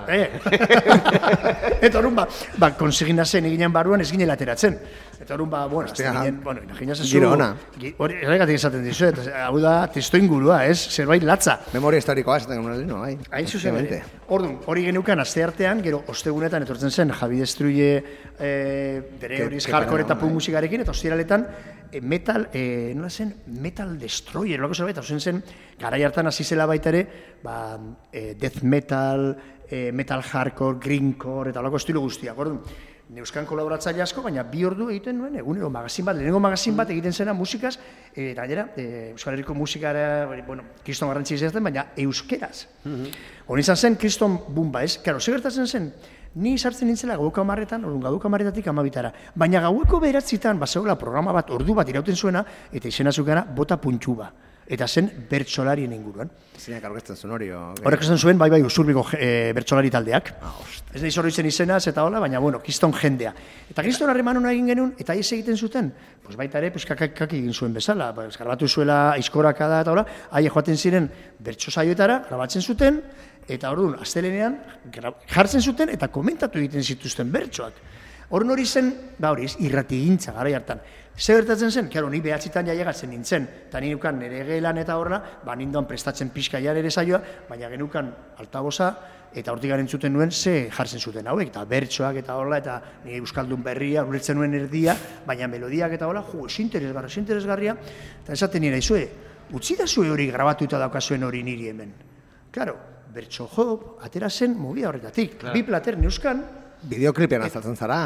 D: Eh. Eta horren, ba, ba konsigina zen eginen barruan ez ginen ateratzen. Eta horren, ba, bueno, azte ginen, bueno, imaginaz ez
C: Giro ona.
D: Hori, erregatik esaten dizuet, hau da, testo ingurua, ez, zerbait latza.
C: Memoria historikoa, ez da genuen leheno, bai.
D: Hain zuzen, orduan, hori genukan aste artean, gero ostegunetan etortzen zen, Javi Destruye, eh, bere horiz hardcore eta punk musikarekin, eta ostiraletan e, metal, e, nola zen, Metal Destroyer, lako zerbait, eta zen, garai hartan hasi zela baita ere, ba, e, death metal, e, metal hardcore, greencore, eta lako estilo guztiak, orduan, neuskan kolaboratzaile asko, baina bi ordu egiten nuen, egunero magazin bat, lehenengo magazin bat egiten zena musikaz, e, eta gainera, e, Euskal Herriko musikara, bueno, kriston garrantzi izan, baina euskeraz. Hori izan zen, kriston bumba, ez? Karo, ze gertatzen zen, ni sartzen nintzela gaueko amarretan, orduan gaueko amarretatik amabitara. Baina gaueko beratzitan, bazegoela programa bat, ordu bat irauten zuena, eta izena zukana bota puntxuba. Eta zen bertsolarien inguruan.
C: Zeinak aurkezten zuen hori, o...
D: Horrek esan zuen, bai, bai, Usurbiko e, bertsolari taldeak. Ah, ez nahi zorro izen izenaz eta hola, baina, bueno, kriston jendea. Eta kriston harreman hona egin genuen, eta ez egiten zuten, pues baita ere, pues kakak egin zuen bezala. Pues, grabatu zuela aizkoraka da eta hola, haie joaten ziren bertso saioetara, grabatzen zuten, eta orduan, astelenean jartzen zuten eta komentatu egiten zituzten bertsoak. Horren hori zen, ba hori, irratigintza gara hartan. Zer gertatzen zen, kero, ni behatzitan jaiegatzen nintzen, eta ni nukan nire gelan eta horrela, ba ninduan prestatzen pixka jare ere saioa, baina genukan altaboza, eta hortik garen zuten nuen, ze jartzen zuten hauek, eta bertsoak eta horrela, eta nire Euskaldun berria, ulertzen nuen erdia, baina melodiak eta horrela, jo, esinteresgarria, esinteresgarria, eta esaten nire izue, utzi da zue hori grabatuta daukazuen hori niri hemen. Claro, bertso jo, atera zen, movida horretatik, bi plater neuzkan,
C: Bideoklipean azaltzen zara.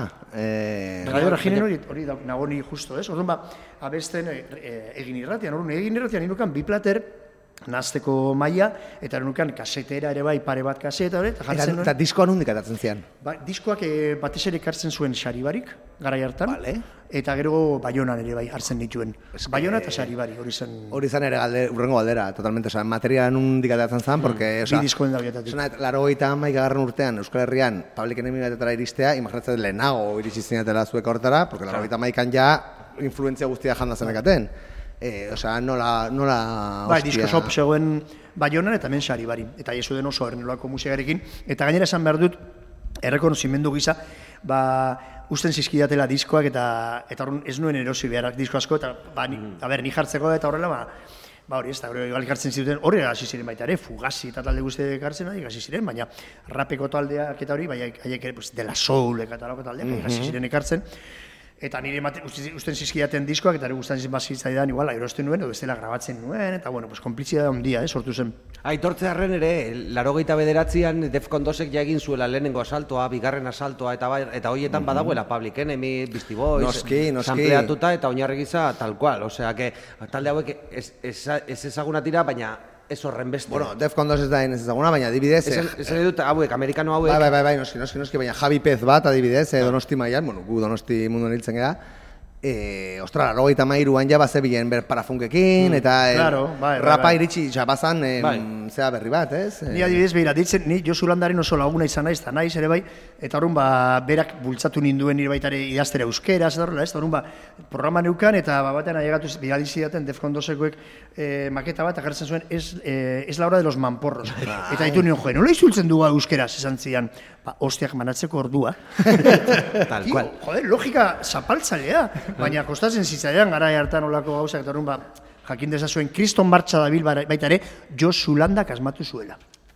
C: Eh,
D: Radio Reginen hori, hori da, nagoni justo, ez? Orduan ba, abesten e, egin irratian, orduan egin irratian inukan bi plater, nazteko maila, eta erunukan kasetera ere bai, pare bat kaseta hori, eta jartzen nuen.
C: Eta diskoan hundik atatzen zian?
D: Ba, diskoak e, batez ere kartzen zuen Saribarik, garai hartan,
C: vale.
D: Eta gero Baionan ere bai, hartzen dituen. Baiona eta Saribari, hori zen...
C: Hori zen ere galde, urrengo galdera, totalmente, oza, materialan hundik atatzen zan, porque, oza...
D: Bi diskoen dabietatik.
C: Zona, laro gaita hamaikagarren urtean, Euskal Herrian, Public Enemy batetara iristea, imaginatzen lehenago iritsi zinatela zuek hortara, porque laro gaita hamaikan ja, influentzia guztia janda zenekaten. Eh, osea, nola, nola...
D: Bai, disko sop zegoen Baionan eta hemen Saribari. Eta jesu den oso ernolako musikarekin. Eta gainera esan behar dut, errekonozimendu gisa, ba, usten zizkidatela diskoak eta eta horren ez nuen erosi behar disko asko, eta ba, ni, a ber, ni jartzeko eta horrela, ba, ba hori ez da, hori jartzen zituen, hori hasi ziren baita ere, Fugazi eta talde guztiak ekartzen hori hasi ziren, baina rapeko taldeak eta hori, bai, haiek ere, pues, De La Soul eta talako taldeak hasi ziren ekartzen, eta nire mate, usten zizkidaten diskoak, eta ere guztan zitzaidan, igual, erosten nuen, edo bestela grabatzen nuen, eta, bueno, pues, konplitzia handia, eh, sortu zen.
A: Aitortze harren ere, laurogeita bederatzian Defcon dosek ja egin zuela lehenengo asaltoa, bigarren asaltoa, eta bai, eta horietan badagoela Public Enemy, Beastie Boys,
C: noski, noski.
A: sampleatuta eta oinarri gisa tal cual, osea, que talde hauek ez, ez, ez ezaguna tira, baina ez horren beste.
C: Bueno, Defcon dos ez da ez ezaguna, baina adibidez...
A: Ez dut, hauek, amerikano hauek...
C: Bai, bai, bai, bai, noski, noski, noski, baina Javi Pez bat adibidez, Donosti mailan, bueno, gu Donosti munduan hiltzen gara, Eh, ostra, laurogeita hamairuan ja bazebilen ber parafunkekin, eta
D: claro, bai, bai,
C: rapa
D: bai.
C: iritsi jabazan eh,
D: bai.
C: zea berri bat, ez?
D: Ni adibidez behira, ditzen, ni Josu Landaren oso laguna izan naiz, eta naiz ere bai, eta horren ba, berak bultzatu ninduen nire baitare idaztera euskeraz, eta horrela, ez, horren ba, programa neukan, eta ba, batean ailegatu bidalizidaten Defcon dosekoek eh, maketa bat, agertzen zuen, ez, eh, ez la hora de los mamporros. Eta ditu nion, joe, nola izultzen dugu euskeraz, esan zian, ba, ostiak manatzeko ordua.
A: Tal cual.
D: Joder, logika zapaltzalea, baina kostatzen zitzaidan gara hartan olako gauzak, eta horren ba, jakin dezazuen, Kriston Martxa dabil baita ere, Josu Landak asmatu zuela.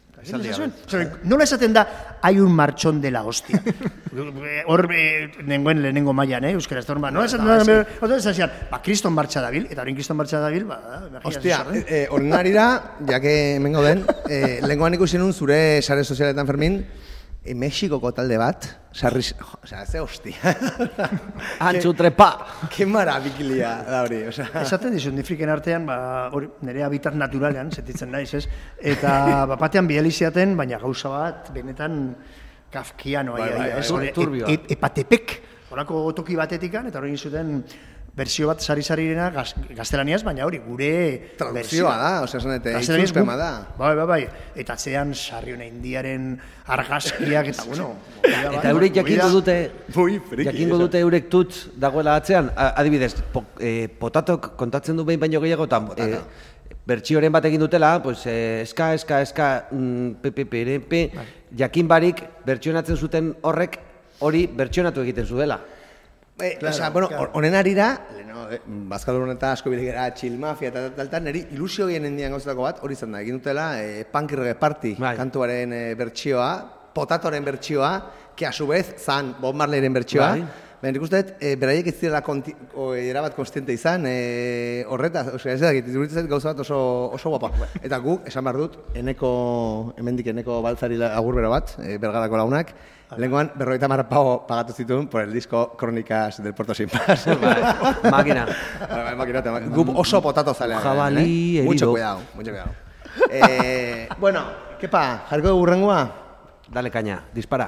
D: Nola esaten da, hai un martxon de la hostia. Hor, nengoen lehenengo mailan, eh, euskera, ez da, nola esaten da, otra esatzen, ba, Kriston Martxa dabil, eta horren Kriston Martxa dabil, ba,
C: hostia, horren arira, jake hemen gauden, lehenkoan ikusi nun zure sare sozialetan, Fermin, Mexikoko talde bat, sarriz, osea, ze hostia.
A: Antxu trepa!
C: Ke marabikilia da hori, osea.
D: Esaten dizut, nifriken artean, ba, hori, nire habitat naturalean, sentitzen naiz, ez? Eta, ba, batean bializiaten, baina gauza bat, benetan, kafkiano,
C: bai, bai,
D: ez?
C: bai,
D: Turbioa. E, e, epatepek, horako toki batetikan, eta horren zuten, berzio bat sari-sarirena gaz, gaztelaniaz, baina hori, gure...
C: Traduzioa da, osea, zanete,
D: itzulpema da. Bai, bai, bai. Eta atzean, Sarriona Indiaren argazkiak, eta, bueno...
A: Eta eurek jakingo dute, jakingo dute eurek tutz dagoela atzean, adibidez, po, eh, potatok kontatzen du behin baino gehiago, eta eh, bertsioren bat egin dutela, pues, eh, eska, eska, eska, mm, pe, pe, pe, pe, jakin barik, bertsionatzen zuten horrek, hori bertsionatu egiten zuela.
C: Eh, claro, osea, bueno, honen arira, leno, eh, Bazkaldu honetan asko bilegera, Chill Mafia eta tal, tal, niri ilusio gehien hendian gauzatako bat, hori izan da, egin dutela, eh, Punk Reggae Party bai. Kantuaren eh, bertsioa, Potatoren bertsioa, que a su vez zan Bob Marleyren bertsioa, bai. Baina nik uste dut, e, beraiek ez direla erabat konstiente izan, e, horretaz, osea, ez da, dituzuritzen gauza bat oso, oso guapa. Eta guk, esan behar dut, eneko, hemendik eneko baltzari agurbero bat, e, Bergarako lagunak, lehenkoan, berrogeita marra pago pagatu zituen por el disco Crónicas del Puerto Sin Paz.
A: Máquina.
C: Máquina, guk oso potato zalea.
A: Jabalí, herido.
C: Mucho cuidado, mucho cuidado. Eh, bueno, kepa, jarriko dugu hurrengoa?
A: Dale caña, dispara.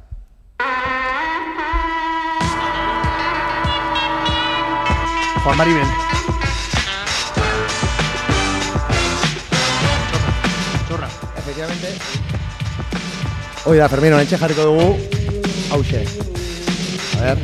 D: Juan Maribel. Chorra.
C: Efectivamente. Hoi da, Fermino, entxe jarriko dugu. Hauxe. A ver.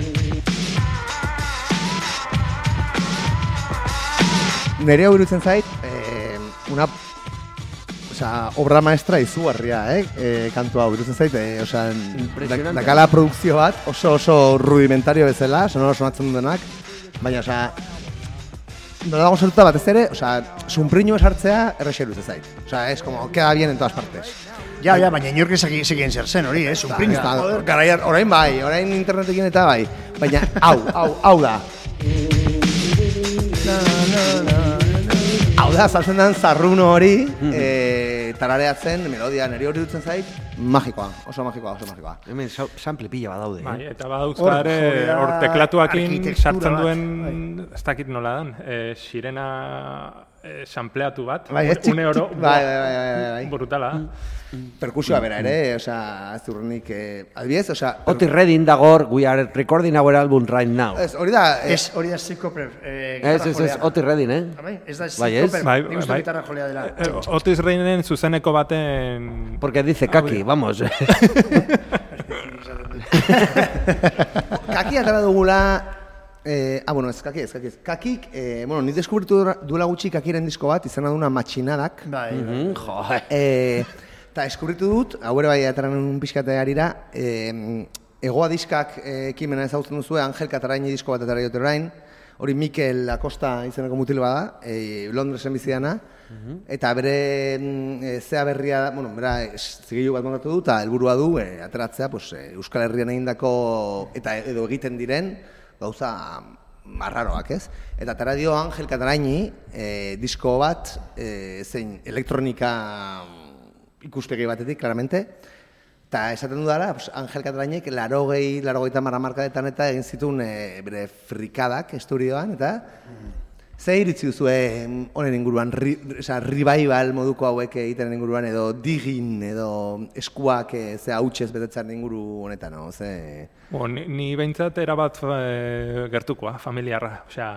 C: Nere hau irutzen zait, eh, una... osea, obra maestra izugarria, eh? E, kantu hau, irutzen zait, e, osea,
A: Impresionante.
C: dakala produkzio bat, oso oso rudimentario bezala, sonoro sonatzen duenak, baina, osea, nola dago sortuta batez ere, osea, sunpriño esartzea errexe irutzen zait. Osea, es como, queda bien en todas partes.
D: Ja, ja, baina inork ezakien zer zen hori, eh? Sunpriño.
C: Eta, joder, garaian, orain bai, orain internetekin eta bai, baina, hau, hau, hau da. Hau da, saltzen den zarruno hori, e, tarareatzen, melodia neri hori dutzen zait, magikoa, oso magikoa, oso magikoa.
A: Hemen sa- sample pila badaude.
E: Bai,
A: Eh?
E: eta badauzka ere,
D: joder,
E: hor teklatuakin
D: arkitektura
E: sartzen
D: bat,
E: duen, ez dakit nola dan, e, sirena e, sampleatu bat,
C: Bai, ez txik,
E: une oro,
C: txik, bai, bai, bai, bai, bai.
E: brutala.
C: Perkusioa bera ere, osea, azurrenik, eh, adibidez, osea... per-
A: Otis Redding dagor, we are recording our album right now.
C: Ez, hori da... eh,
D: Ez, hori da Zikoper, eh,
A: Ez, ez, ez, Otis Redding, eh?
D: Bai, ez da
A: Bai, ez?
D: Zikoper,
E: Bai,
D: nik uste
E: bai.
D: gitarra jolea dela.
E: E, Otis Reddingen zuzeneko baten...
A: Porque dice kaki, vamos.
C: Kaki atara dugula... Eh, ah, bueno, ez kaki, ez kaki, ez. Kakik, eh, bueno, ni deskubritu duela gutxi kakiren disko bat, izena duna matxinadak.
D: Bai,
A: Mm, joder.
C: Eh, eta eskurritu dut, hau ere bai ataran un pixkate harira, eh, Egoa diskak eh, ekimena ezagutzen duzue, Angel Kataraini disko bat atara diote orain, hori Mikel Acosta izeneko mutil bada, eh, Londresen bizidana, eta bere mm, eh, zea berria da, bueno, bera zigilu bat montatu du, eta helburua du eh, ateratzea pues, eh, Euskal Herrian egindako eta edo egiten diren gauza marraroak, ez? Eta atera dio Angel Kataraini eh, disko bat, eh, zein elektronika ikuspegi batetik, claramente, eta esaten dudala, pues, Angel Katarainek larogei, larogeita marra markadetan eta egin zituen e, bere frikadak estudioan, eta ze iritzi duzue honen inguruan, ri, oza, revival moduko hauek egiten inguruan, edo digin, edo eskuak e, ze hautsez betetzen inguru honetan, no? Ze...
E: Bo, ni, ni behintzat erabat e, gertukoa, familiarra. Osea,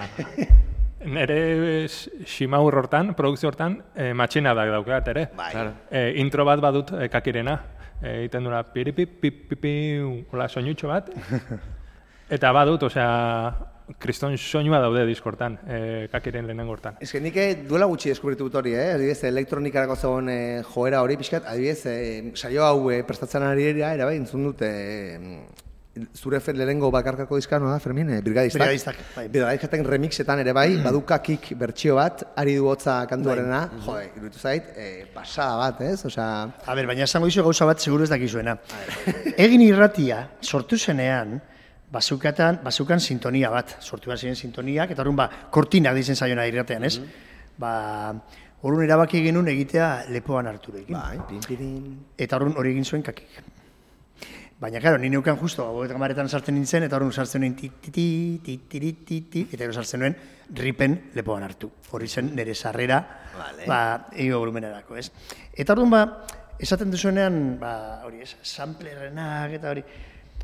E: nire simaur hortan, produkzio hortan, e, matxinadak daukat ere.
C: Bai.
E: E, intro bat badut e, kakirena. E, egiten dura piripip, pipipi, hola soinutxo bat. Eta badut, osea, kriston soinua daude diskortan, e, kakiren lehenengo hortan.
C: Ez que nik duela gutxi deskubritu dut hori, eh? Adibidez, elektronikarako zegoen eh, joera hori pixkat, adibidez, eh, saio hau eh, prestatzen ari era, era bai, entzun dut, eh, zure fer lehenengo bakarkako diskanoa da, Fermin, eh, Brigadistak.
D: Brigadistak, bai.
C: Brigadistak remixetan ere bai, badukakik bertsio bat, ari du hotza kantuarena, jode, iruditu zait, eh, pasada bat, ez? Osea...
D: A ber, baina esango dizu gauza bat seguru ez dakizuena. Egin irratia sortu zenean, bazukatan, bazukan sintonia bat, sortu behar ziren sintoniak, eta horren ba, kortinak dizen zaiona irratean, ez? Ba, horren erabaki genuen egitea lepoan Arturekin.
C: Bai, pin, pirin...
D: Eta horren hori egin zuen kakik. Baina, claro, ni neukan justo, hauetan kamaretan sartzen nintzen, eta horren sartzen nuen ti-ti-ti, ti-ti-ti-ti, eta gero sartzen nuen ripen lepoan hartu. Hori zen nire sarrera,
C: Vale.
D: ba, ego volumenerako, ez? Eta horren ba, esaten duzuenean, ba, hori ez, samplerrenak eta hori,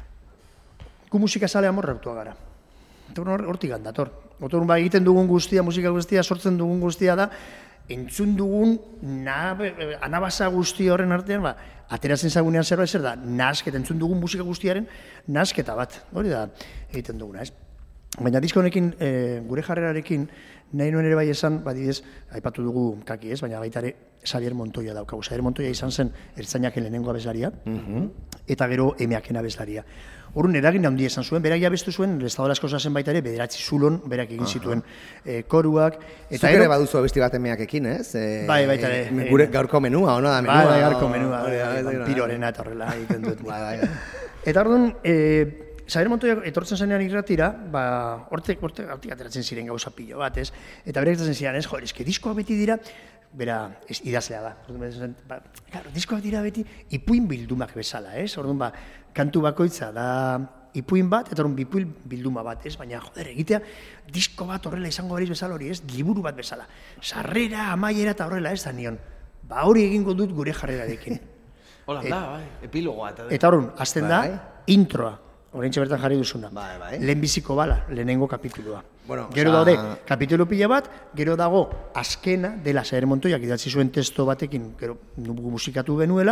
D: gu musika sale amorrautua gara. Eta hor, hortik handator. Horren ba, egiten dugun guztia, musika guztia, sortzen dugun guztia da, entzun dugun nabe, anabasa guzti horren artean, ba, ateratzen zagunean zerbait zer da, nasketa, entzun dugun musika guztiaren nasketa bat. Hori da egiten duguna, ez? Baina disko honekin, e, gure jarrerarekin, nahi nuen ere bai esan, badidez, aipatu dugu kaki ez, baina baita ere Xavier Montoya daukagu. Xavier Montoya izan zen ertzainak lehenengo abeslaria, eta gero emeaken abeslaria. Horren eragin handia esan zuen, berak abestu zuen, Estado de las Cosasen baita ere, bederatzi zulon, berak egin zituen e, koruak.
C: Eta Zuk ere baduzu abesti bat emeakekin, ez? E,
D: bai, baita ere.
C: E, gure gaurko menua, ona da menua.
D: Bai, bai, gaurko menua,
C: Hori da, hori da.
D: vampirorena eta horrela egiten dut.
C: Bai, bai.
D: Eta orduan, e, Xavier Montoya etortzen zenean irratira, ba, hortek, hortek, hortik ateratzen ziren gauza pilo bat, ez? Eta berak ezatzen ziren, ez, jo, eske diskoak beti dira, bera, ez, idazlea da. Orduan, ba, claro, diskoak dira beti ipuin bildumak bezala, ez? Orduan, ba, kantu bakoitza da ipuin bat, eta orduan bipuin bilduma bat, ez? Baina, joder, egitea, disko bat horrela izango beriz bezala hori, ez? Liburu bat bezala. Sarrera, amaiera eta horrela, ez da nion. Ba, hori egingo dut gure jarrerarekin.
A: Hola, da, bai, epilogoa. Eta,
D: eta orduan, azten da,
C: Bai.
D: introa. Oraintxe bertan jarri duzuna.
C: Bai, bai.
D: Lehenbiziko bala, lehenengo kapitulua.
C: Bueno,
D: gero
C: osea-
D: daude, kapitulu pila bat, gero dago azkena dela Xavier Montoyak idatzi zuen testo batekin, gero nugu musikatu benuela,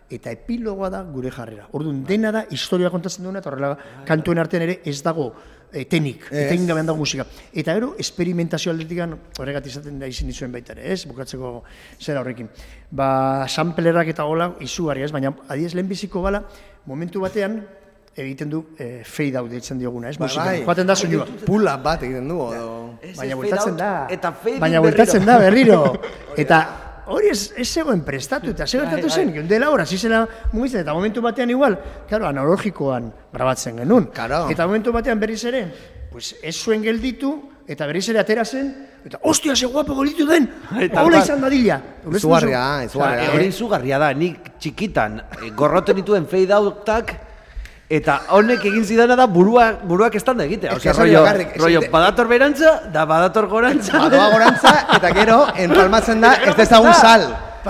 D: eta epilogoa da gure jarrera. Orduan, dena da historia kontatzen duena, eta horrela kantuen artean ere ez dago etenik, etenik gabean dago musika. Eta gero, esperimentazio aldetikan, horregat izaten da izin dizuen baita ere, ez? Bukatzeko zera horrekin. Ba, samplerak eta gola, izugarria, ez? Baina, adiez, lehenbiziko bala, momentu batean, egiten du eh, fade out ditzen dioguna, ez? Musika. Joaten da soinua.
C: Pula bat egiten du, edo...
D: Baina bueltatzen da.
A: Eta fade
D: Baina bueltatzen da, berriro. Eta hori ez, ez zegoen prestatu, eta zegoetatu zen, geundela hor, hasi zela mugitzen, eta momentu batean igual, claro, analogikoan grabatzen genuen.
C: Claro.
D: Eta momentu batean berriz ere, pues ez zuen gelditu, eta berriz ere atera zen, eta ostia, ze guapo golitu den, hola izan dadila.
C: Izugarria, izugarria.
A: Hori izugarria da, nik txikitan gorroten dituen fade outak, eta honek egin zidana da burua, buruak estanda egitea. Osea, rollo, rollo badator berantza, da badator gorantza.
C: Badoa gorantza, eta gero, enpalmatzen da, ez dezagun sal.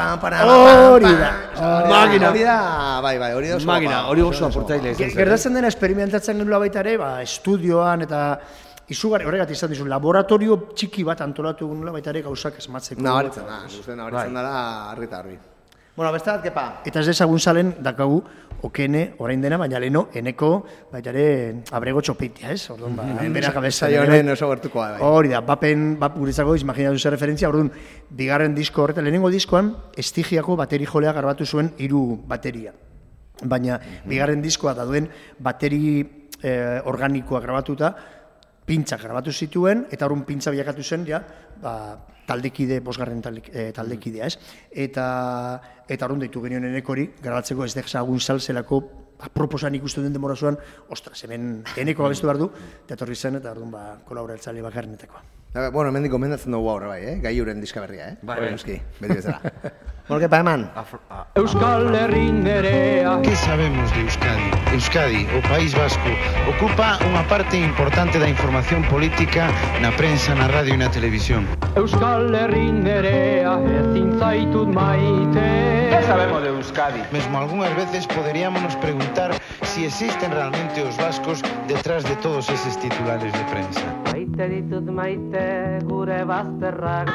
D: Hori da.
A: Magina.
C: Hori da, bai, bai, hori da oso.
A: Magina, hori oso apurtzaile.
D: Gertatzen dena experimentatzen genula baita ere, ba, estudioan eta izugarri, horregat izan dizu, laboratorio txiki bat antolatu genula baita ere gauzak esmatzeko.
C: Nabaritzen da, zuzen nabaritzen da, argi eta argi. Bueno, bestat, kepa.
D: Eta ez dezagun salen, dakagu, okene, orain dena, baina leheno, eneko, baita ere, abrego txopitia, ez? Orduan, ba, berak abezan.
C: Zaionen oso gertukoa, bai.
D: Hori da, bapen, bap, guretzako, imaginatu ze referentzia, orduan, bigarren disko horretan, lehenengo diskoan, Estigiako bateri jolea garbatu zuen hiru bateria. Baina, bigarren diskoa da duen, bateri eh, organikoa grabatuta, pintxak grabatu zituen, eta horren pintxa bilakatu zen, ja, ba, taldekide, bosgarren taldekidea, ez? Eta, eta horren deitu genioen enekori, grabatzeko ez dezagun salzelako, aproposan ikusten den demora zuan, ostras, hemen eneko abestu behar du, eta etorri zen, eta orduan, ba, kolaboratzaile bakarrenetakoa.
C: Bueno, hemen gomendatzen dugu gaur, bai, eh? Gai uren diska berria, eh?
A: Bai,
C: bai. Beti bezala. Bueno, kepa, eman.
I: Euskal Herri nerea.
J: ¿Qué sabemos de Euskadi? Euskadi, o País Vasco, ocupa unha parte importante da información política na prensa, na radio e na televisión.
I: Euskal Herri nerea, ezin zaitut maite.
K: ¿Qué sabemos de Euskadi?
J: Mesmo algunhas veces poderíamos preguntar si existen realmente os vascos detrás de todos eses titulares de prensa.
I: Maite ditut maite gure bazterrak.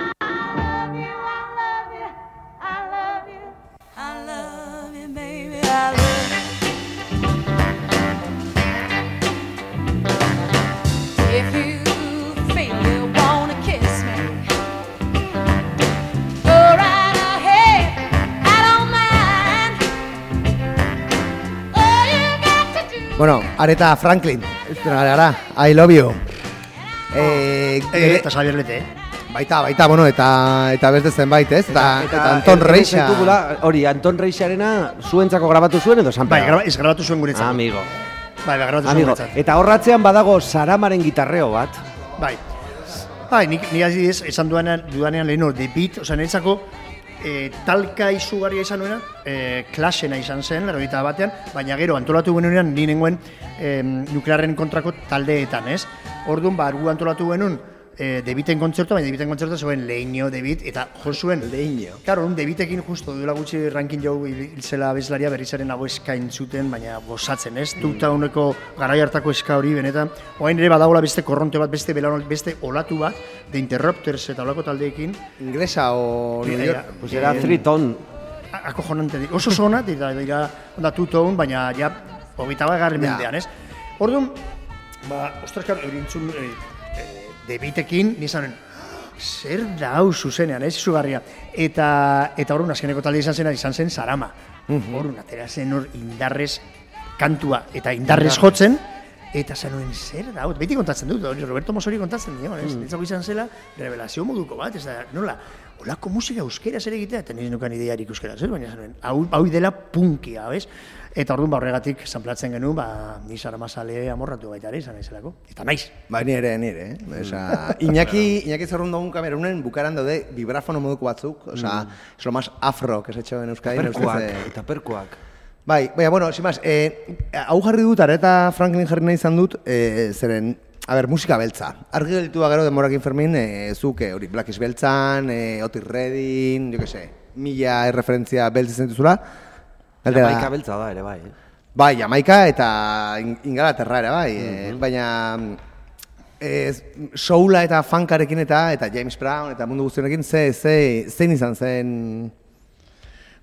L: If you feel you wanna kiss me, go right ahead, I don't mind. All you got to do.
C: Bueno, Aretha Franklin, gara, I love you. Eh,
D: eh, eta Xabier Lete, eh?
C: Baita, baita, bueno, eta eta beste zenbait, ez? Eta, eta, eta Anton Reixa.
A: Hori, Anton Reixarena zuentzako grabatu zuen edo sanpea?
D: Bai, graba, ez grabatu zuen guretzako.
A: Amigo.
D: Bai, bai, grabatu zuen guretzako.
A: Eta horratzean badago Saramaren gitarreo bat.
D: Bai. Bai, nik, nik aziz, esan duanean, dudanean leheno, The Beat, oza, niretzako, e, talka izugarria izan nuena, e, klasena izan zen, larogeita batean, baina gero, antolatu genuenean, ni nengoen e, nuklearren kontrako taldeetan, ez? Orduan, ba, gu antolatu genuen, Eh, Debiten kontzertu, baina Debiten kontzertu zuen Leño, Debit, eta jo zuen
C: Leño.
D: Claro, un Debitekin justo duela gutxi ranking jau hilzela abeslaria berrizaren hau eskain zuten, baina gozatzen, ez? Mm. Tuta uneko garai hartako eska hori, benetan. Oain ere badagola beste korronte bat, beste belan, beste olatu bat, de Interrupters eta olako taldeekin.
C: Inglesa o New York?
A: Pues era three tone.
D: Acojonante, oso zona, dira, dira, onda two tone, baina ja, hogeita bat garri mendean, ez? Orduan, ba, ostras, kar, erintzun, Debitekin, nizanen, zer da hau zuzenean, ez, izugarria. Eta, eta horren azkeneko talde izan zena, izan zen Sarama. Horren, atera zen hor indarrez kantua eta indarrez jotzen, eta zanuen zer da hau. Beti kontatzen dut, Roberto Mosori kontatzen dio, ez? Nitzako izan zela, revelazio moduko bat, ez da, nola, holako musika euskera zer egitea, eta nire nukan ideiarik euskera zer, baina zanuen, hau, hau dela punkia, ez? Eta orduan, ba, horregatik, zanplatzen genuen, ba, ni Sarama zale amorratu baita ere, izan ezelako. Eta naiz.
C: Ba, nire, nire, eh? Osa, Iñaki, Iñaki zerrun dugun kamerunen, bukaran daude vibrafono moduko batzuk, osa, mm. es lo más afro que se hecho en Euskadi.
A: Perkuak, eta perkuak.
C: Bai, baina, bueno, sin más, eh, hau jarri dut, Aretha Franklin jarri nahi izan dut, eh, zeren, a ber, musika beltza. Argi gelitu da gero demorakin Fermin, eh, zuk, eh, hori, Black is beltzan, eh, Otis Redding, jo que se, mila erreferentzia beltz izan dituzula.
A: Jamaika beltza da ere, bai.
C: Bai, Jamaika eta Ingalaterra ere, bai. Mm-hmm. eh, baina eh, soula eta funkarekin eta eta James Brown eta mundu guztionekin ze, ze, zein izan zen?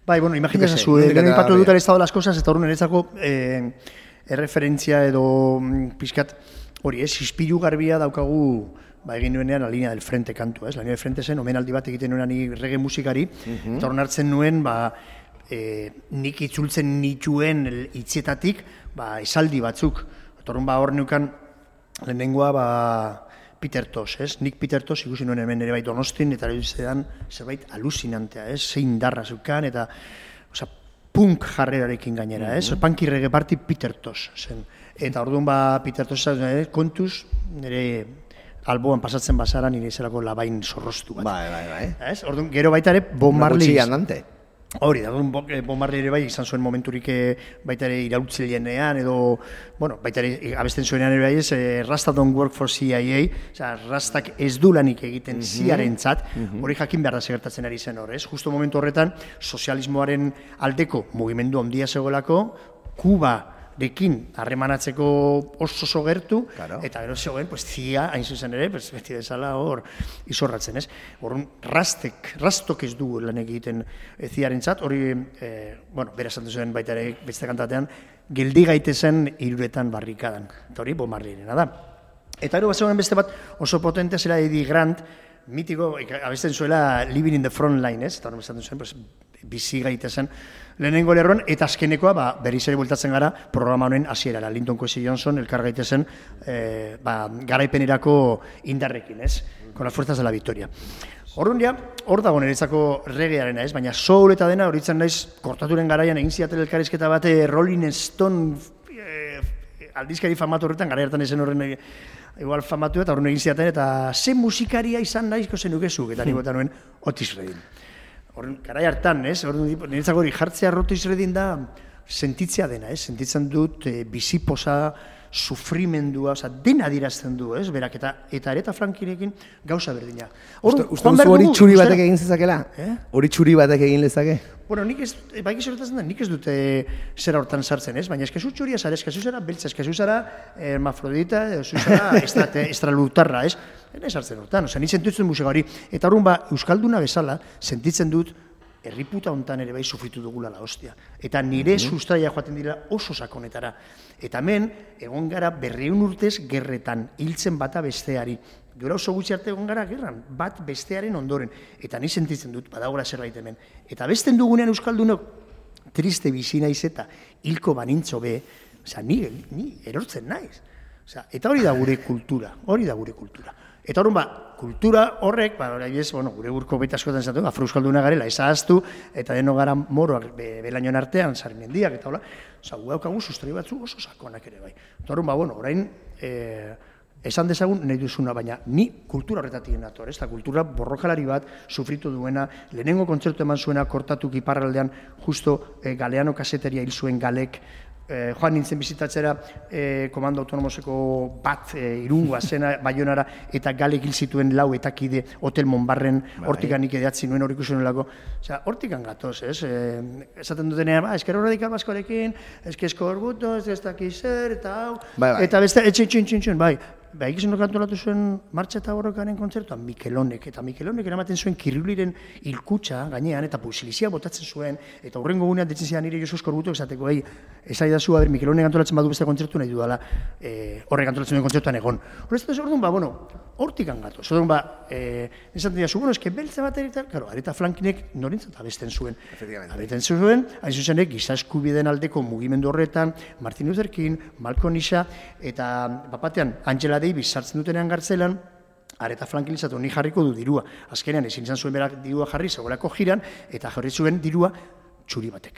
D: Bai, bueno, imagina zu, gero ipatu dut el estado de las cosas, eta horren eretzako eh, erreferentzia edo mm, pixkat, hori, ez, ispilu garbia daukagu, ba, egin nuenean la línea del frente kantua, ez, la línea del frente zen, omenaldi bat egiten nuenean ni reggae musikari,
C: Mhm.
D: eta horren hartzen nuen, ba, eh, nik itzultzen nituen hitzetatik, ba, esaldi batzuk, eta horren ba, hor neukan, lehenengoa, ba, Peter Tosh, ez? Nik Peter Tosh ikusi nuen hemen ere bai Donostin, eta ere zerbait alucinantea, ez? Zein darra zukan, eta, osea, punk jarrerarekin gainera, ez? Punky reggae party Peter Tosh zen. Eta orduan ba Peter Tosh eh, kontuz, nire alboan pasatzen bazara nire zelako labain zorroztu bat.
C: Bai, bai, bai.
D: Ez? Orduan, gero baita ere Bob Marley.
C: andante.
D: Hori, da, Bob Marley ere bai izan zuen momenturik baita ere iraultzailenean edo, bueno, baita ere abesten zuenean ere bai ez, eh, Rasta don't work for C I A, osea, Rastak ez du lanik egiten
C: Mhm.
D: C I A-rentzat,
C: Mhm.
D: hori jakin behar da segertatzen ari zen hor, ez? Justo momentu horretan, sozialismoaren aldeko mugimendu handia zegoelako, Kuba dekin harremanatzeko oso oso gertu,
C: Claro.
D: eta gero zegoen, pues, zia, hain zuzen ere, pues, beti bezala hor izorratzen, ez? Horren, rastek, rastok ez du lan egiten e, ziarentzat, hori, e, bueno, bera esan zuen baita ere beste kantatean, geldi gaitezen hiruretan barrikadan, eta hori Bob Marleyrena da. Eta gero bazegoen beste bat oso potentea zela Eddie Grant, mitiko, abesten zuela Living in the Front Line, ez? Eta hori esan zuen, pues, bizi gaitezen lehenengo lerroan, eta azkenekoa, ba, berriz ere bueltatzen gara programa honen hasierara, Lyndon Kwesi Johnson, elkar gaitezen, eh, ba, garaipenerako indarrekin, ez? Con las fuerzas de la victoria. Orduan ja, hor dago niretzako regearena, ez? Baina soul eta dena, horitzen naiz, kortaturen garaian egin ziatel elkarrizketa bate Rolling Stone eh, aldizkari famatu horretan, gara hartan ezen horren eh, igual famatu eta horren egin ziaten, eta ze musikaria izan nahizko zenukezuk, eta nik bota nuen Otis Redding. Horren, garai hartan, ez? Horren, niretzako hori jartzea Otis Redding da sentitzea dena, ez? Sentitzen dut e, biziposa, sufrimendua, oza, dena dirazten du, ez? Berak, eta eta Aretha Franklinekin gauza berdina.
C: Uste duzu hori txuri batek egin zezakela? Hori txuri batek egin lezake?
D: Bueno, nik ez, bai gizoretazen da, nik ez dute zera hortan sartzen, ez? Baina eskezu txuria zara, eskezu zara beltza, eskezu zara hermafrodita, eskezu zara estrate, estralutarra, ez? Ene sartzen hortan, oza, nik sentitzen musika hori. Eta horren ba, Euskalduna bezala, sentitzen dut, herriputa hontan ere bai sufritu dugula la hostia. Eta nire
C: Mhm.
D: sustraia joaten dira oso sakonetara. Eta hemen, egon gara berreun urtez gerretan, hiltzen bata besteari. Gero oso gutxi arte egon gara gerran, bat bestearen ondoren. Eta ni sentitzen dut, badagora zerbait hemen. Eta besten dugunean Euskaldunok, triste bizi naiz eta hilko banintzo be, osea, ni, ni erortzen naiz. Osea, eta hori da gure kultura, hori da gure kultura. Eta horren ba, kultura horrek, ba, ez, bueno, gure urko baita askotan zaten, afro euskalduna garela, ezaztu, eta deno gara moroak be, belainoan artean, sarmendiak, eta hola, oza, gu haukagu sustrai batzu oso sakonak ere bai. Eta horren ba, bueno, orain, eh, esan dezagun nahi duzuna, baina ni kultura horretatik nator, ez da, kultura borrokalari bat, sufritu duena, lehenengo kontzertu eman zuena, kortatuk iparraldean, justo eh, Galeano kaseteria hil zuen Galek, Eh, joan nintzen bizitatzera eh, komando autonomoseko bat eh, irungoa zena Baionara eta Galek hil zituen lau eta kide Hotel Monbarren hortikan nik edatzi nuen hor ikusen nolako. Osea, hortikan gatoz, ez? Eh, esaten dutenean, ba, esker radikal baskorekin, esker eskorbuto, ez ez dakiz zer, eta hau,
C: Bai, bai.
D: eta beste, etxin, txin, txin, txin, bai. Ba, ikizun antolatu zuen martxa eta borrokaren kontzertuan, Mikelonek, eta Mikelonek eramaten zuen Kirruliren hilkutxa gainean, eta pusilizia botatzen zuen, eta hurrengo gunean ditzen zidan nire Josu Eskorbuto, esateko, ei, esaidazu, aber, Mikelonek antolatzen badu beste kontzertu nahi dudala, eh, horrek antolatzen duen kontzertuan egon. Horrez, orduan, ba, bueno, hortik angatu. Orduan, ba, eh, esaten dira, bueno, eske beltza bat eta, claro, Aretha Franklinek norintzat abesten zuen. Abesten zuen, hain zuzenek, giza eskubideen aldeko mugimendu horretan, Martin Luther King, Malcolm X, eta bapatean, Angela Davis sartzen dutenean gartzelan, Aretha Franklin zatu, ni jarriko du dirua. Azkenean, ezin izan zuen berak dirua jarri, zegoelako jiran, eta jarri zuen dirua txuri batek.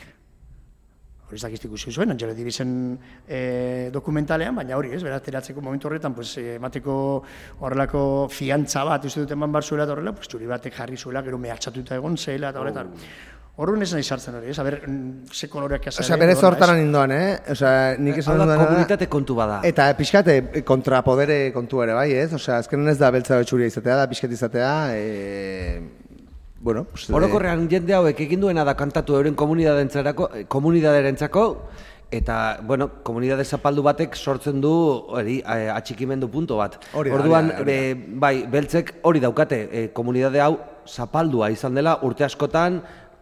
D: Hori zakizte ikusi zuen, Angela Davisen e, dokumentalean, baina hori, ez, berat eratzeko momentu horretan, pues, emateko horrelako fiantza bat, uste dut eman bar zuela eta horrela, pues, txuri batek jarri zuela, gero mehatxatuta egon zela eta horretan. Horren ez nahi sartzen hori, ez, a ber, ze koloreak azaren.
C: Osea, berez hortaran indoan, eh? Osea, nik esan
A: Hau da,
C: duan
A: komunitate kontu bada.
C: Eta pixkate kontrapodere kontu ere, bai, ez? Osea, azkenen ez da beltza txuria izatea, da pixkat izatea, e... bueno, pues...
A: Orokorrean jende hauek egin duena da kantatu euren komunidadentzarako, komunidaderentzako, eta, bueno, komunidade zapaldu batek sortzen du hori eh, atxikimendu punto bat.
C: Hori da,
A: Orduan,
C: hori da, hori da.
A: eh, bai, beltzek hori daukate, eh, komunidade hau zapaldua izan dela urte askotan,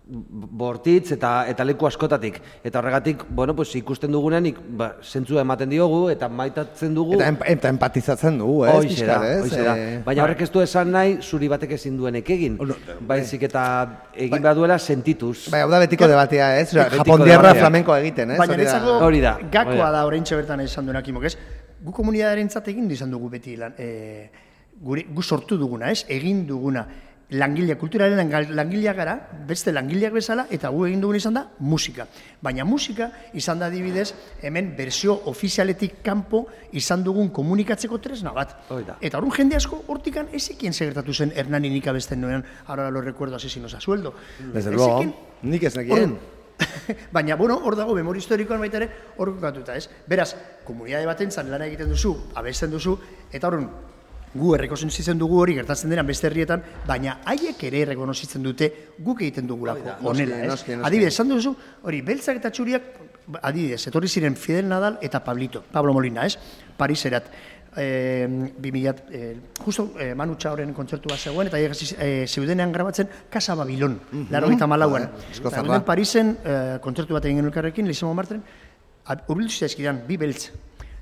A: bortitz eta eta leku askotatik. Eta horregatik, bueno, pues ikusten dugunean ik, ba, zentzua ematen diogu eta maitatzen dugu.
C: Eta, em, eta empatizatzen dugu, ez?
A: Hoxe da,
C: Pixkat, ez?
A: hoxe da.
C: Eh,
A: Baina horrek ez du esan nahi zuri batek ezin duenek egin. Baizik eta egin baduela sentituz.
C: Bai, hau da betiko debatea, ez?
A: Betiko
C: Japondiarra
A: debatea.
C: flamenko egiten, ez?
D: Baina
C: Hori da.
D: netzako
A: Hori da,
D: gakoa
A: hori da.
D: da oraintxe bertan esan duenak imok, ez? Gu komunitatearentzat egin izan dugu beti lan, e, gure, gu sortu duguna, ez? Egin duguna. Langilea, kulturaren langal- langileak gara, beste langileak bezala, eta gu egin dugun izan da musika. Baina musika izan da adibidez, hemen bersio ofizialetik kanpo izan dugun komunikatzeko tresna bat.
A: Hori da.
D: Eta horren jende asko hortikan ezekien segertatu zen Hernani nik abesten nuen, ahora lo recuerdo asesinos a sueldo.
C: Desde luego, nik ez nekien.
D: Baina, bueno, hor dago, memoria historikoan baita ere, hor kokatuta, ez? Beraz, komunitate batentzat lana egiten duzu, abesten duzu, eta horren, gu errekonozitzen dugu hori gertatzen denan beste herrietan, baina haiek ere errekonozitzen dute guk egiten dugulako honela, ez?
C: noski, noski.
D: Adibidez, esan duzu, hori, beltzak eta txuriak, adibidez, etorri ziren Fidel Nadal eta Pablito, Pablo Molina, ez? Pariserat, eh, bi mila, eh, justo eh, Manu Txaoren kontzertua zegoen, eta haiek eh, zeudenean grabatzen Casa Babilon,
C: Mhm.
D: laurogeita hamalauan.
C: Ah,
D: Eta
C: eskozarra.
D: geunden Parisen eh, kontzertu bat egin genuen elkarrekin, Lisemo Martren, urbildu zaizkidan, bi beltz,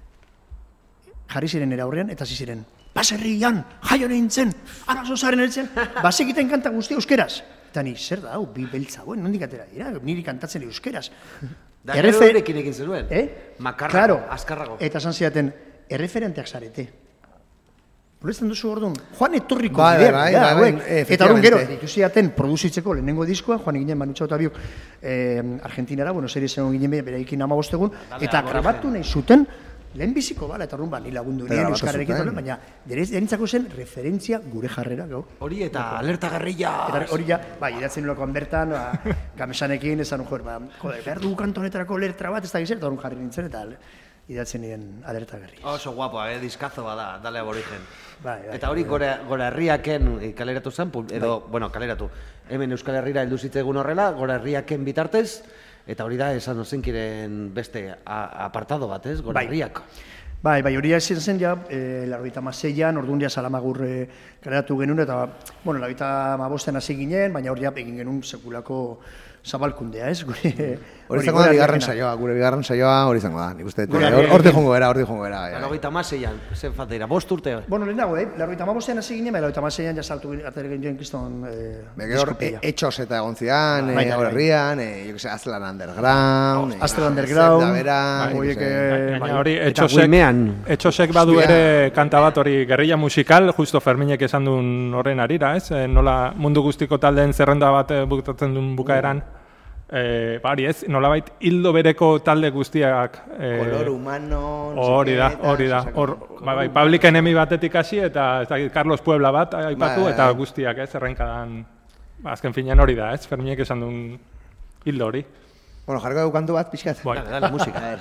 D: jarri ziren era aurrean, eta hasi ziren, baserrian, jaio nintzen, arazo zaren eltzen, bazekiten kanta guzti euskeraz. Eta ni, zer da, hau, bi beltza, bueno, nondik atera dira, niri kantatzen euskaraz.
A: Da, gero eurekin egin zenuen.
D: Eh?
A: Makarrago,
D: Claro.
A: azkarrago.
D: Eta esan zidaten, erreferenteak zarete. Ulertzen duzu orduan, Juan etorriko
C: Bai,
D: bidea,
C: bai,
D: ja,
C: bai,
D: hauek.
C: bai,
D: Eta orduan gero,
C: efectivamente.
D: ditu zidaten produzitzeko lehenengo diskoa, Juan ginen Manu Txao eta biok, eh, Argentinara, Buenos Aires egon ginen beraikin amabostegun, eta grabatu nahi zuten, lehenbiziko bala, eta orduan ba, ni lagundu nien
C: Grabatu
D: euskarrekin,
C: zuten.
D: baina derintzako zen referentzia gure jarrera, gau.
A: Hori eta alerta garrilla.
D: Eta hori ja, bai, idatzen nolakoan bertan, ba, gamesanekin, esan joder, ba, joder, behar dugu kantu honetarako letra bat, ez da gizert, eta orduan jarri nintzen, eta idatzen nien alerta garri.
A: Oso guapoa, eh? Diskazo bada, dale aborigen.
D: Bai, bai,
A: Eta hori gora, gora herriaken eh, kaleratu zen, pub- edo,
D: Bai.
A: bueno, kaleratu. Hemen Euskal Herrira heldu zitzaigun horrela, gora herriaken bitartez, eta hori da esan ozenkiren beste a- apartado bat, ez? Gora
D: Bai.
A: herriak.
D: Bai, bai, hori izan zen ja, e, larroita maseian, orduan ja salamagur e, kaleratu genuen, eta, bueno, larroita mabosten hasi ginen, baina hori ja egin genuen sekulako zabalkundea, ez? Gure,
C: Hori izango da bigarren saioa, gure bigarren saioa hori izango da, nik uste dut.
D: Gure-
C: Hor- Hortik jongo gara, hortik jongo gara. bai, bai.
A: Laurogeita hamaseian, zen falta dira, bost urte.
D: Bueno, lehenago, eh? Larroita mabostean hasi ginen, baina larroita maseian ja saltu atere genuen kriston eh,
C: Bege hor,
D: diskopila.
C: e- etxos eta egon zidan,
D: Bai,
C: eh,
D: bai,
C: gaur
D: bai.
C: herrian, eh, jo que se, Aztlan Underground, eh,
D: Aztlan Underground,
C: Zeta Bera,
D: bai,
C: nik
D: horiek,
C: uste.
D: eh,
E: Baina hori,
A: Eta
E: etxosek,
A: Guimean.
E: etxosek badu
C: Hostia.
E: ere kanta bat hori gerrilla musikal, justo Ferminek esan duen horren arira, ez? Eh, Nola mundu guztiko taldeen zerrenda bat eh, buktatzen duen bukaeran. Eh, bari ez, nolabait hildo bereko talde guztiak... Eh,
C: Color humano, no sé
E: Hori
C: qué,
E: da,
C: eta,
E: hori da.
C: zozak-
E: Hor, bai, bai, Public Enemy batetik hasi eta ez dakit, Carlos Puebla bat aipatu
C: Bai,
E: eta
C: bai.
E: guztiak, ez, errenkadan... Ba, azken finean hori da, ez, Ferminek esan duen hildo hori.
C: Bueno, jarriko dugu kantu bat, pixkat.
E: Bai.
A: Dale, dale, musika.
C: A ver.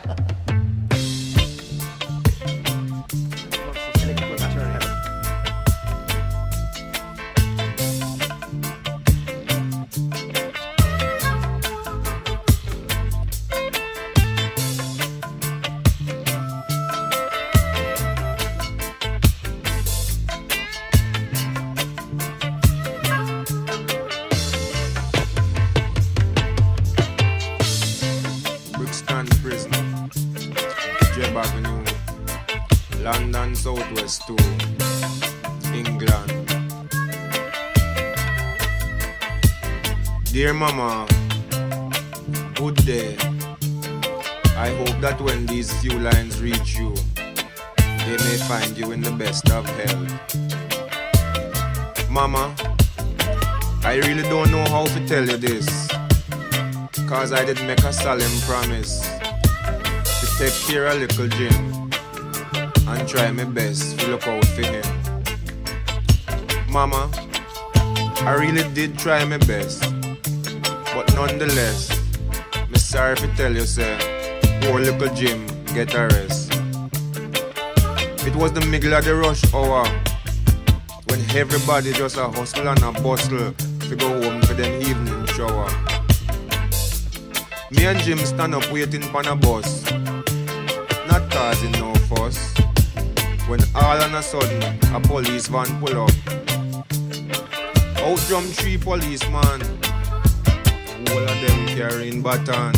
M: Brixton Prison, Jeb Avenue, London Southwest two, England. Dear Mama, good day. I hope that when these few lines reach you, they may find you in the best of health. Mama, I really don't know how to tell you this. Cause I did make a solemn promise to take care of little Jim and try my best to look out for him. Mama, I really did try my best, but nonetheless, me sorry to tell you, sir, poor little Jim get a rest. It was the middle of the rush hour when everybody just a hustle and a bustle to go home for them evening shower. Me and Jim stand up waiting for a bus, not causing no fuss, when all on a sudden a police van pull up. Out jump three policemen, All of them carrying baton.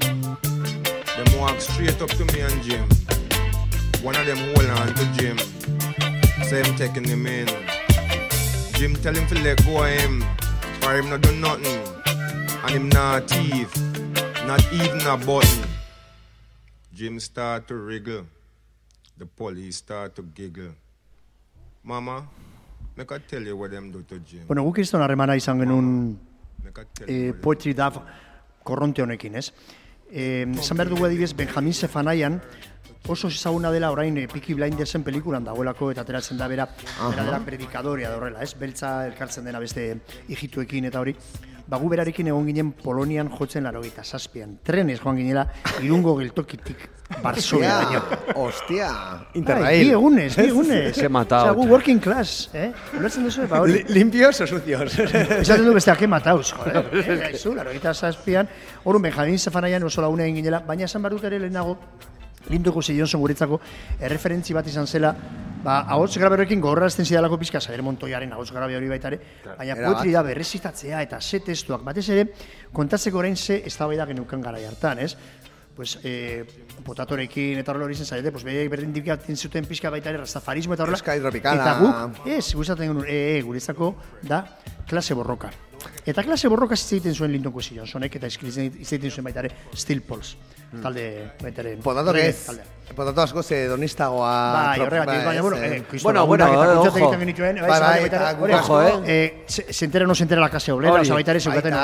M: Them walk straight up to me and Jim. One of them hold on to Jim. Say him taking him in. Jim tell him to let go of him, or him not do nothing. And him not thief, not even a button. Jim start to wriggle. The police start to giggle. Mama, make I tell you what them do to Jim.
D: Bueno, guk izan harremana izan genuen eh, Poetry Dove korronte honekin, ez? Eh, esan behar dugu adibidez, Benjamin Zephaniah oso ezaguna dela orain e, Peaky Blindersen pelikulan dagoelako eta ateratzen da bera, bera dela predikadorea da horrela, ez? Beltza elkartzen dena beste hijituekin eta hori. Ba, gu berarekin egon ginen Polonian jotzen laurogeita zazpian. Trenez joan ginela Irungo geltokitik Varsovia baino.
C: Hostia,
D: Interrail. Bi egunez, bi egunez.
A: Se matao.
D: Osea, gu working class, eh? Ulertzen duzu, ba hori.
C: Limpios o sucios.
D: Esaten du besteak, que mataus, joder. Gaizu, laurogeita zazpian. Horun Benjamin Zephaniah oso laguna egin ginela, baina esan behar dut ere lehenago Lyndon C. Johnson guretzako erreferentzi bat izan zela, ba, ahots graberoekin gogorrazten zidalako pizka Xabier Montoyaren ahots grabe hori baita ere, baina Poetry da berrezitatzea eta ze testuak, batez ere, kontatzeko orain ze eztabaida geneukan garai hartan, ez? Pues, eh, potatorekin eta horrela hori zen zailete, pues, behiek berdin dikatzen zuten pizka baita ere rastafarismo eta horrela.
C: Sky Tropicala.
D: Eta guk, ez, gustatzen genuen, e, e, guretzako da klase borroka. Eta klase borroka zitzaiten zuen Lyndon C. Johnsonek eta zitzaiten zuen baita ere Steel Pulse. Talde, baita ere...
C: Potatok ez, potato asko ze donistagoa...
D: Bai, horregatik, baina, bueno, eh,
A: bueno, bueno, ojo.
D: Egiten genituen, bai, bai, ojo, eh, se entera no se entera la clase obrera, oza, baita ere zeukaten,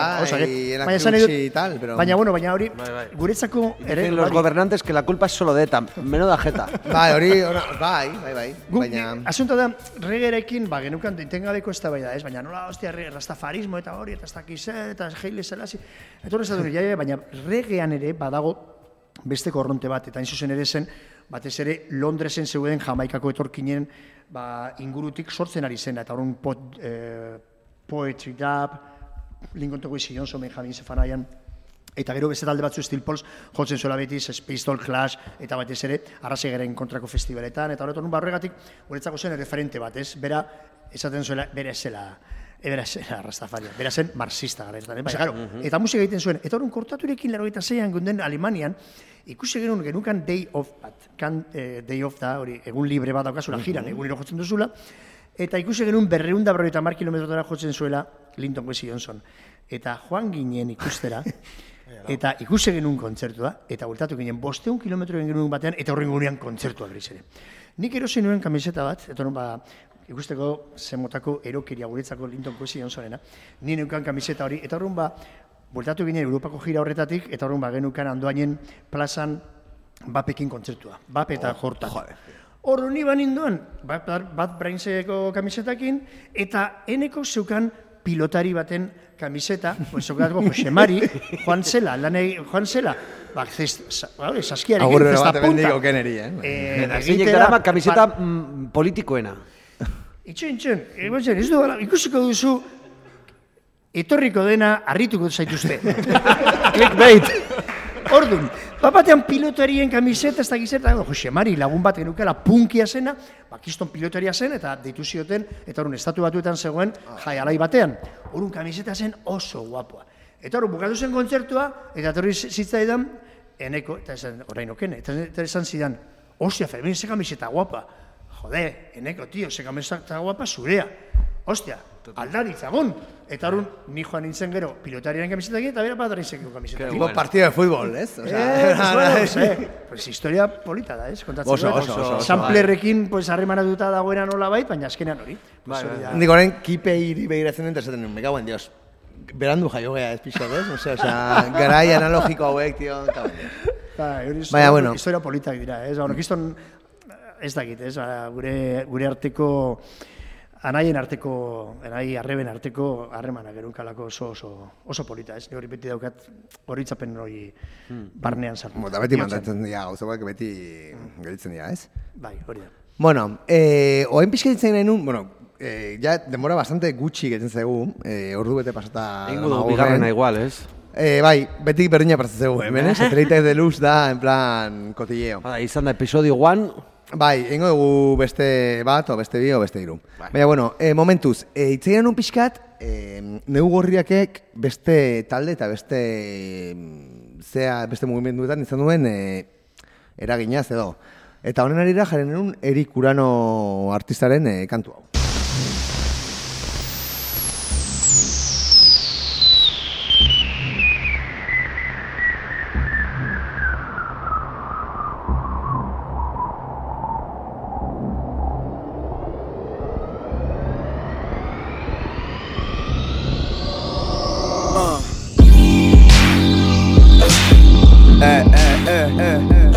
D: baina, bueno, baina hori, guretzako ere...
A: Los gobernantes que la culpa es solo de ETA, menuda jeta.
C: Bai, hori, bai, bai, bai, baina...
D: Asunto da, regerekin, ba, genukan tengabeko ez da bai da, ez, baina nola, hostia, rastafarismo eta hori, eta ez dakize, eta Haile Selassie, eta horrez da dure, baina regean ere badago beste korronte bat, eta hain zuzen ere zen, batez ere Londresen zeuden Jamaikako etorkinen ba, ingurutik sortzen ari zen, eta horren pot, eh, Poetry Dub, Lyndon C. Johnson, Benjamin Zephaniah, eta gero beste talde batzu Steel Pulse jotzen zuela beti, Pistol Clash, eta batez ere Arrazegeren kontrako festivaletan, eta horretan ba, horregatik, guretzako zen referente bat, ez? Bera, esaten zuela, bera zela, Ebera zera Rastafaria, bera zen marxista garetan, eh? Baina, claro, eta musika egiten zuen. Eta horren kortaturekin laurogeita seian gunden Alemanian, ikusi genuen genukan Day Off bat. Kan, eh, Day Off da, hori, egun libre bat daukazula, jiran, egunero jotzen duzula. Eta ikusi genuen berreunda berrogeita mar kilometrotara jotzen zuela Lyndon C. Johnson. Eta joan ginen ikustera, eta ikusi genuen kontzertua, eta bultatu ginen bosteun kilometro egin genuen batean, eta horren gunean kontzertua berriz ere. Nik erosi nuen kamiseta bat, eta horren ba, ikusteko zemotako erokeria guretzako Lyndon C. Johnsonena, ni neukan kamiseta hori, eta horren ba, bultatu ginen Europako gira horretatik, eta horren ba, genukan andoainen plazan Bapekin kontzertua, Bape eta Jortan. Horren ni baninduan, bat, bat Brainseko kamisetakin, eta eneko zeukan pilotari baten kamiseta, pues zeukatzeko Jose Mari, Juan Zela, lanei, Juan Zela, ba, saskiarekin, zesta punta.
A: Zinek darama kamiseta politikoena.
D: Itxen, itxen, ez du, ikusiko duzu, etorriko dena harrituko zaituzte.
A: Clickbait.
D: Orduan, bapatean pilotarien kamiseta, ez da gizeta, Jose Mari lagun bat genukela punkia zena, bakiston pilotaria zen, eta deitu zioten, eta horren estatu batuetan zegoen jaialai batean. Horren kamiseta zen oso guapoa. Eta horren bukatu zen kontzertua, eta horri zitzaidan, eneko, eta esan, orain okene, eta esan zidan, ostia, Fermin, ze kamiseta guapa. Jode, eneko, tio, ze kamiseta guapa zurea. Ostia, aldaritzagun. Eta horren, ni joan nintzen gero pilotariaren kamiseta eta bera bat darintzeko kamiseta.
C: Tipo partido de fútbol, ez?
D: Eh, pues bueno, pues historia polita da, ez? Kontatzen
C: oso, oso, oso.
D: Samplerrekin, pues, harremanatuta dagoena nola bait, baina azkenean hori.
C: Nik horren, kipe iri behiratzen den, terzaten nuen, me cago en Dios. Berandu jaio gea ez pixo, ez? O sea, garai analogiko hauek, tio, eta
D: baina, bueno. Historia politak dira, ez? Baina, kiston, ez dakit, ez? Gure, gure arteko, anaien arteko, anai arreben arteko harremana gerunkalako oso, oso, oso polita, ez? Ni hori beti daukat horitzapen hori barnean sartu.
C: Eta beti mantatzen dira, gauzak beti gelitzen dira, ez?
D: Bai, hori da.
C: Bueno, eh, oain pixka ditzen genuen, bueno, eh, ja demora bastante gutxi getzen zegu, eh, ordu bete pasata...
A: Ingo du bigarrena igual, ez?
C: Eh, bai, beti berdina pasatzen zegu, hemen, eh? Satelitek de luz da, en plan, kotilleo.
A: Hala, izan da episodio one...
C: Bai, ingo dugu beste bat, o beste bi, o beste hiru. Bai. Baina, bueno, e, momentuz, e, itzaian un pixkat, e, negu gorriakek beste talde eta beste zea, beste mugimenduetan izan duen e, eraginaz edo. Eta honen arira jaren un Erik Urano artistaren e, kantu hau.
N: Eh, eh, eh, eh, eh.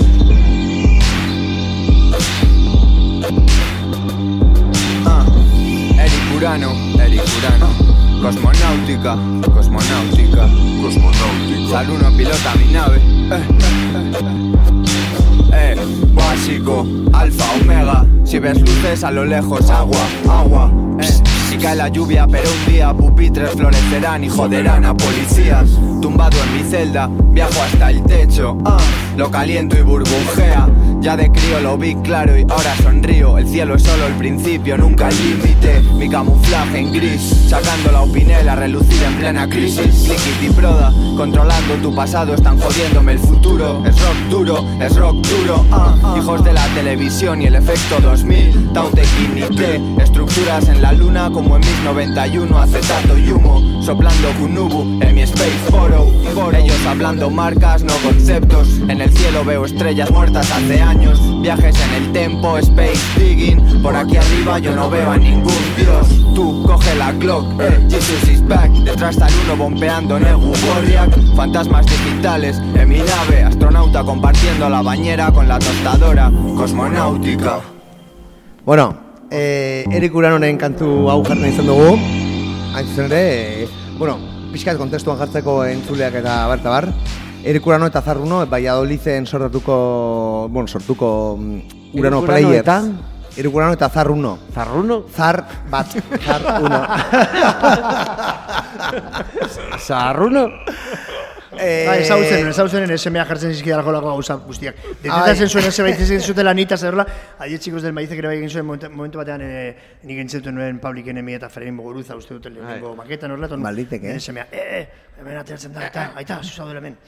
N: Ah, Erik Urano, Erik Urano. Cosmonáutica, cosmonáutica, cosmonáutica. Saluno pilota mi nave. Eh, eh, eh. Básico, alfa, omega. Si ves luces a lo lejos, agua, agua. Eh. Si cae la lluvia, pero un día pupitres florecerán y joderán a policías. Tumbado en mi celda, viajo hasta el techo, ah, lo caliento y burbujea. Ya de crío lo vi claro y ahora sonrío. El cielo es solo el principio, nunca el límite. Mi camuflaje en gris, sacando la opinela a relucir en plena crisis. Liquid y Proda, controlando tu pasado, están jodiéndome el futuro. Es rock duro, es rock duro, ah. Hijos de la televisión y el efecto dos mil. Tautequinité, estructuras en la luna como en mis noventa y uno. Acetato y humo, soplando Kunubu en mi Space Photo. Ellos hablando marcas, no conceptos. En el cielo veo estrellas muertas hace años. Viajes en el tempo, space digging. Por aquí arriba yo no veo a ningún dios. Tú coge la Glock, eh, Jesus is back. Detrás está el uno bombeando Negu Warriak. Fantasmas digitales en mi nave. Astronauta compartiendo la bañera con la tostadora. Cosmonáutica.
C: Bueno, eh, Erik Uranoren kantu hau jartzen izan dugu. Hain zuzen ere, eh, bueno, pixkat kontestuan jartzeko entzuleak eta bar eta bar. Erik Urano eta Zarruno, Valladoliden sortuko, bueno, sortuko um, Urano Players. Eta? Erik Urano eta Zarruno.
A: Zarruno?
C: Zar bat, Zar uno.
A: Zarruno?
D: Eh, ba, ezautzen, ezautzen S M A jartzen zizkidarako lago gauza guztiak. Detetatzen zuen ese baitzen zutela nita zerla, aie txikos del maizek ere bai egin zuen momentu, momentu batean e, nik entzuten nuen Public Enemy eta Fermin Muguruza uste duten lehenengo maketan horretan.
C: Malditeke, eh?
D: S M A, eh, eh, hemen ateratzen da, eta, aita, zuzau dela hemen.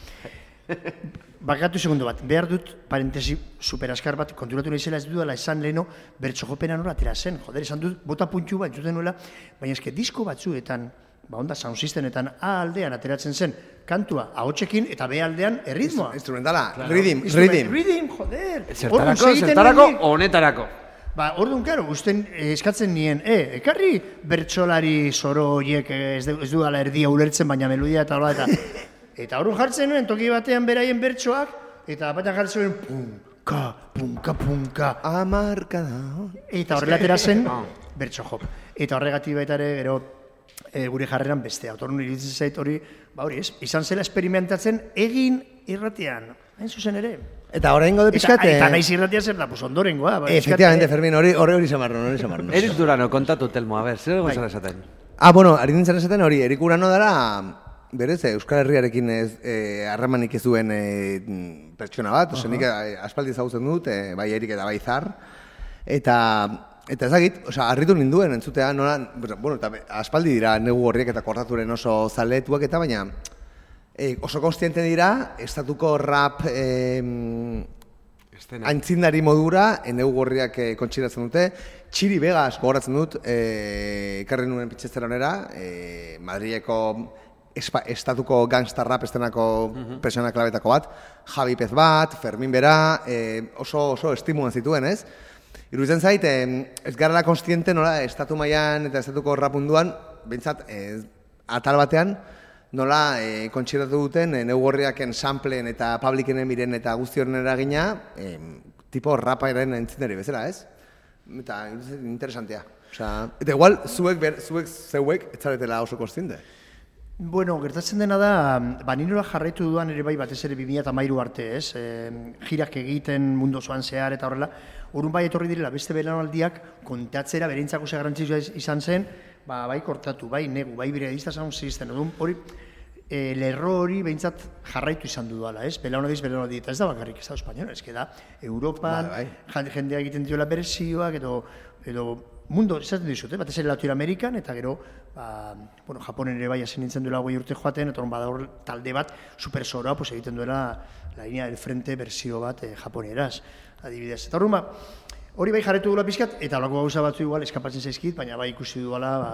D: Bakatu segundo bat, behar dut parentesi superaskar bat, konturatu nahi zela ez dudala esan leheno bertxogopena nora atera zen, joder, esan dut bota puntxu bat entzuten nuela, baina eske disko batzuetan, ba onda sound systemetan A aldean ateratzen zen kantua ahotsekin eta B aldean erritmoa.
C: Instrumentala,
D: claro.
C: rhythm,
D: rhythm. Rhythm, joder.
A: Zertarako, zertarako, honetarako.
D: Ba, orduan, karo, usten eh, eskatzen nien, eh, ekarri bertsolari zoro horiek eh, ez, ez dudala erdia ulertzen, baina melodia eta hola eta... eta orduan jartzen nuen, toki batean beraien bertsoak, eta batean jartzen nuen, punka, punka, punka, amarka da... Eta horrelatera zen, bertso jop. Eta horregatik baita ere, gero, E, gure jarreran bestea. Otorun iruditzen zait hori, ba hori ez, izan zela experimentatzen egin irratian. Hain zuzen ere.
C: Eta oraingo de pizkate.
D: Eta, eta naiz irratia zer da, pues ondorengoa. Ba,
C: efectivamente, Fermin, hori hori hori samarron, hori samarron.
A: Erik Durano, kontatu, Telmo, a ver, zer egon zara esaten?
C: Ah, bueno, ari nintzen esaten hori, Erik Urano dara, berez, Euskal Herriarekin ez, harremanik ez duen e, pertsona bat, uh -huh. nik aspaldi ezagutzen dut, e, bai Erik eta bai Zar, eta... Eta ezagit, osea, harritu ninduen entzutea, nola, bueno, eta aspaldi dira negu gorriek eta kortaturen oso zaletuak eta baina e, oso konstiente dira, estatuko rap e, aintzindari modura, e, negu gorriak e, kontxiratzen dute, Txiri Vegas gogoratzen dut, e, ekarri nuen pitxezera honera, e, Madrileko espa, estatuko gangsta rap estenako uh-huh. persona klabetako bat, Javi Pez bat, Fermin Bera, e, oso, oso estimulan zituen, ez? Iruditzen zait, eh, ez garela konstiente nola estatu mailan eta estatuko rapunduan, behintzat, eh, atal batean, nola eh, kontxiratu duten eh, negu gorriaken sampleen eta Public Enemyren eta guzti horren eragina, eh, tipo raparen entzindari bezala, ez? Eta interesantea. Osea, eta igual, zuek, ber, zuek zeuek, ez zaretela oso konstiente.
D: Bueno, gertatzen dena da, ba, ninola jarraitu duan ere bai batez ere bi mila hamairu arte, ez? E, jirak egiten mundu osoan zehar eta horrela, orrun bai etorri direla beste belaunaldiak kontatzera berentzako ze garrantzitsua izan zen, ba, bai kortatu, bai negu, bai brigadista sound system, orduan hori e, lerro hori behintzat jarraitu izan dudala, ez? Belaunaldiz, belaunaldi, eta ez da bakarrik Estado espainol, ez da Europan, bai, bai. Jendea egiten diola berezioak, edo, edo mundo, esaten dizut, eh? Batez ere Latinoamerikan, eta gero, ba, bueno, Japonen ere bai hasi nintzen duela goi urte joaten, eta badaur talde bat, supersoroa, pues, egiten duela la línea del frente berzio bat eh, japoneraz, adibidez. Eta horren ba, hori bai jarretu duela pizkat, eta holako gauza batzu igual eskapatzen zaizkit, baina bai ikusi duela, ba,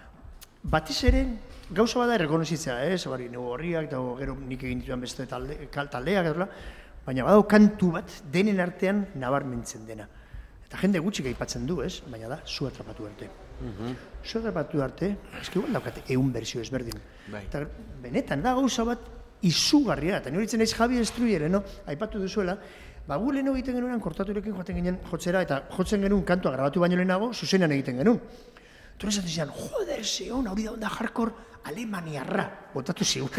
D: batiz ere, gauza bada errekonozitzea, ez? Eh? Bari, Negu Gorriak, eta gero nik egin dituan beste talde, taldeak, edurla, baina badau kantu bat denen artean nabarmentzen dena. Eta jende gutxik aipatzen du, ez? Baina da, Zu atrapatu arte. Uh-huh. Zu atrapatu arte, ez que igual daukate eun berzio ezberdin. Bai. Eta benetan da gauza bat izugarria, eta nire ditzen naiz Javi Destruyere, no? Aipatu duzuela, ba gu leheno egiten genuenan kortaturekin joaten ginen jotzera, eta jotzen genuen kantua grabatu baino lehenago, zuzenean egiten genuen. Tore esaten zian, joder, zeon, hori da onda hardcore alemaniarra, botatu zigun.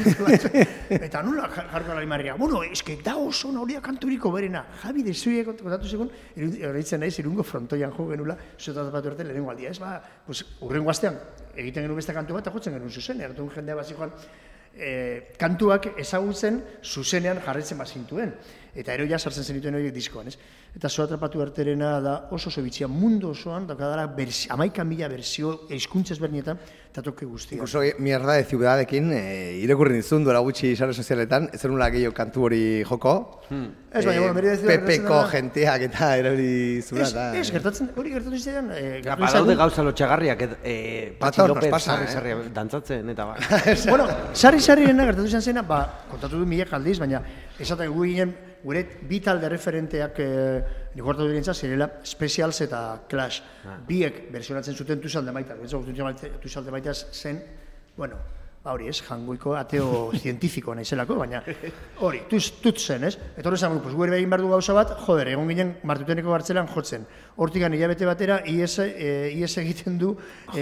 D: Eta nula hardcore alemaniarra, bueno, eske da oso horiak kanturiko berena. Javi Destruyere kontatu zigun, horreitzen naiz, irungo frontoian jo genula, zuetatu bat urte lehenengo aldia, ez ba, pues, urrengo astean, egiten genuen beste kantu bat, eta jotzen genuen zuzenean, ertun jendea bat zikoan, E, kantuak ezagutzen zuzenean jarretzen bazintuen. Eta ero ja sartzen zenituen horiek diskoan, ez? Eta Zu atrapatu arterena da oso oso bitxia mundu osoan, daukadara amaika mila berzio hizkuntza ezberdinetan, eta toke guztia.
C: Incluso Mierda de Ciudadekin, e, irakurri nizun duela gutxi sare sozialetan, ez zenula gehiago kantu hori joko. Hmm.
D: Ez, baina, bueno, Mierda de Ciudadekin...
C: Pepeko jenteak eta erabili zura.
D: Ez, ez, gertatzen, hori gertatu izan... E,
A: Badaude gauza lotxagarriak, eh, Patxi López sarri-sarri dantzatzen, eta ba.
D: Bueno, sarri-sarriena gertatu izan zena, ba, kontatu du milak aldiz, baina esatak gu ginen, gure bi talde referenteak nik hortu direntza zirela Specials eta Clash. Biek versionatzen zuten Tuzalde Maita. Tuzalde Maita zen, bueno, ba hori ez, jangoiko ateo zientifiko naizelako, baina hori, tut zen, ez? Eta hori esan, pues, gure egin behar du gauza bat, joder, egon ginen Martuteneko Gartzelan jotzen. Hortikan hilabete batera, ies egiten du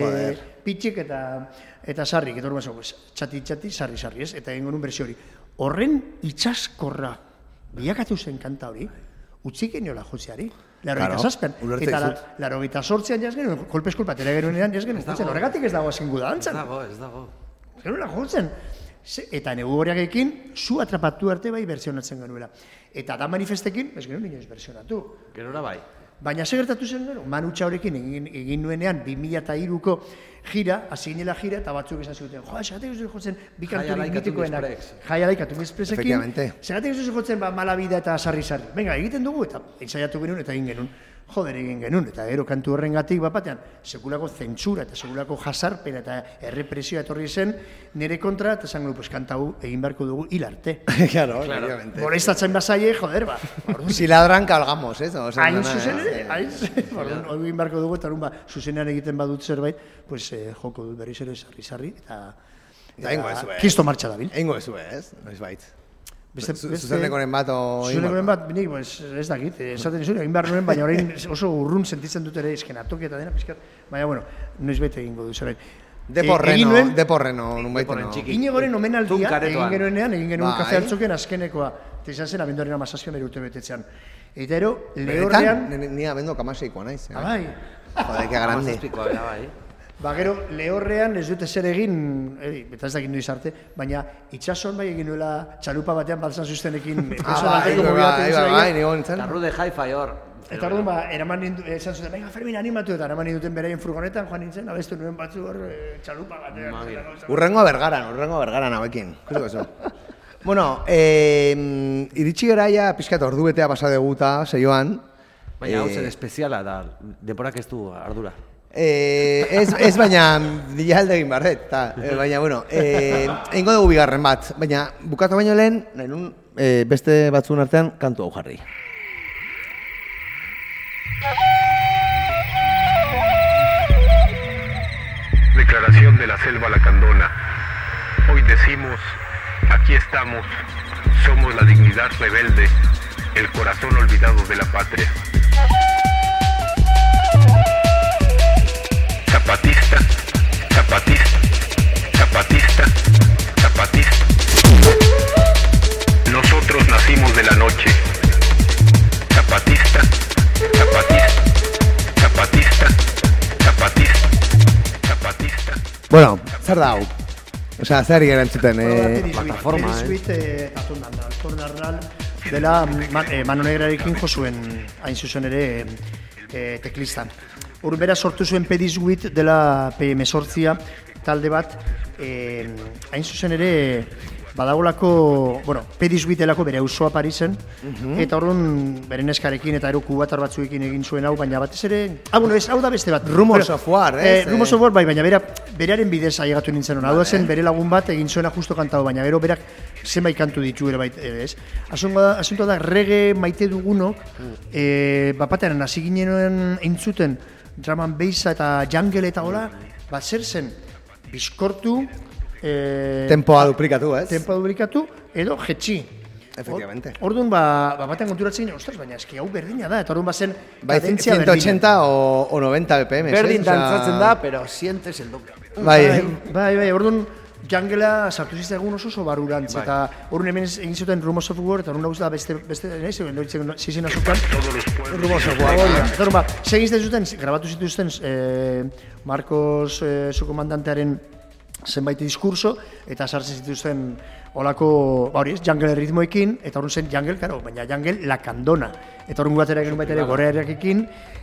D: pitxik eta eta sarrik, eta hori mazau, txati-txati, sarri-sarri, ez? Eta egin genuen berzio hori. Horren itxaskorra bilakatu zen kanta hori, utzik geniola jotzeari. Laro gita zazpen. Eta laro gita sortzean jaz genuen, kolpez kolpatera genuenean jaz genuen jotzen. Horregatik ez dago azken gudantzan.
A: Ez dago, ez dago.
D: Genuela jotzen. Eta Negu Gorriak ekin, Zu atrapatu arte bai berzionatzen genuela. Eta da manifestekin, ez genuen inoiz berzionatu.
A: Genura bai.
D: Baina ze gertatu zen gero, Manu Txaurekin egin, egin nuenean bi mila hiruko gira, hasi ginela gira, eta batzuk esan zuten, joa, segatik ez dut jotzen bi kanturik mitikoenak. Jai alaikatu Expressekin. Segatik ez dut jotzen ba, Mala Vida eta Sarri-Sarri. Venga, egiten dugu, eta ensaiatu genuen, eta egin genuen. Joder, egin genuen, eta ero kantu horrengatik bat batean, sekulako zentsura eta sekulako jasarpen eta errepresioa etorri zen, nire kontra, eta esan pues, kanta hu egin beharko dugu hil arte.
C: Claro, obviamente.
D: Boreztatzen bazaie, joder, ba.
C: Si ladran, kalgamos, ez?
D: Hain zuzen, hain zuzen. Egin beharko dugu, eta ba, zuzenean egiten badut zerbait, pues joko dut berriz ere sarri-sarri, eta kisto martxa dabil.
C: Eingo ez du, ez? Noiz bait. Zuzenekoren bat o...
D: Zuzenekoren bat, nik, ez dakit, esaten izun, egin behar nuen, baina orain oso urrun sentitzen dut ere izken atoki eta dena, pizkat, baina, bueno, noiz bete egingo du zerbait.
C: Deporreno, deporreno, nun baiten.
D: Inegoren omenaldia, egin genuenean, egin genuen kafe hartzoken azkenekoa, eta izan zen, abenduaren amazazpian berute betetzean. Eta ero, lehorrean...
C: Ni abendo kamaseikoa naiz.
D: Abai.
C: Joder, que grande.
A: Amazazpikoa bera, bai.
D: Ba, gero, lehorrean ez dute zer egin, eta ez dakit duiz arte, baina itxason bai egin nuela txalupa batean baltzan zuztenekin.
C: Ah, bai, bai, bai, nigo nintzen.
A: Eta rude hi-fi hor.
D: Eta orduan, ba, eraman nindu, esan zuten, venga, Fermin, animatu, eta eraman ninduten beraien furgonetan, joan nintzen, abestu nuen batzu hor txalupa batean.
C: Urrengo bergaran, urrengo bergaran hauekin. Bueno, iritsi gara ja, pixkat ordu betea pasadeguta, seioan.
A: Baina hau zen espeziala da, deporak ez du ardura.
C: Ez, ez baina dila alde egin barret, baina, bueno, egingo dugu bigarren bat, baina bukatu baino lehen, nahi nun beste batzun artean kantu hau jarri.
O: Declaración de la Selva Lacandona. Hoy decimos, aquí estamos, somos la dignidad rebelde, el corazón olvidado de la patria. Zapatista, zapatista, zapatista, zapatista. Nosotros nacimos de la noche. Zapatista, zapatista, zapatista, zapatista, zapatista.
C: Bueno, zer da hau? Osea, zer ari gara entzuten, eh?
A: plataforma, eh?
D: Sweet eta Thunderland. Thunderland dela man, eh, Mano Negrarekin jo zuen hain zuzen ere eh, teklistan. Hor bera sortu zuen Pedi Sweet dela P M sortzia talde bat, eh, hain zuzen ere badagolako, bueno, Pedi Sweet delako bere auzoa Parisen,
C: Mhm.
D: eta orduan bere neskarekin eta ero kubatar batzuekin egin zuen hau, baina batez ere, ah, bueno, ez, hau da beste bat.
C: Rumors
D: Bueno,
C: of War,
D: eh,
C: ez?
D: Rumors of War, bai, baina bera, berearen bidez ailegatu nintzen hona. Hau da zen bere lagun bat egin zuena justo kantau, baina gero berak zenbait kantu ditu ere bait, ere, ez? Asuntoa da, asuntoa da reggae maite dugunok, eh, bapatean hasi ginenen entzuten drum and bassa eta jungle eta hola, ba zer zen bizkortu, eh,
C: Tempoa duplikatu, ez?
D: tempoa duplikatu edo jetxi.
C: Efectivamente.
D: Orduan ba, ba batean konturatzen ginen, ostras, baina eski hau berdina da, eta orduan bazen
C: Bai,
D: kadentzia
C: ciento ochenta o, o noventa B P M.
A: Berdin dantzatzen da, pero sientes el doble.
C: Bai,
D: Bai, bai, orduan jangela sartu ziztegun oso oso barurantz,
A: Bai.
D: eta orduan hemen egin zuten Rumors of War, eta orduan nagusta beste, beste, nahi zegoen, doritzen zizien azukan, Rumors of War. Eta orduan, ba, segin zuten, grabatu zituzten eh, Marcos eh, su komandantearen zenbait diskurso, eta sartzen zituzten olako, ba hori ez, jungle ritmoekin, eta orduan zen jungle, karo, baina jungle lakandona. Eta orduan guatera egin baita ere goreariakekin,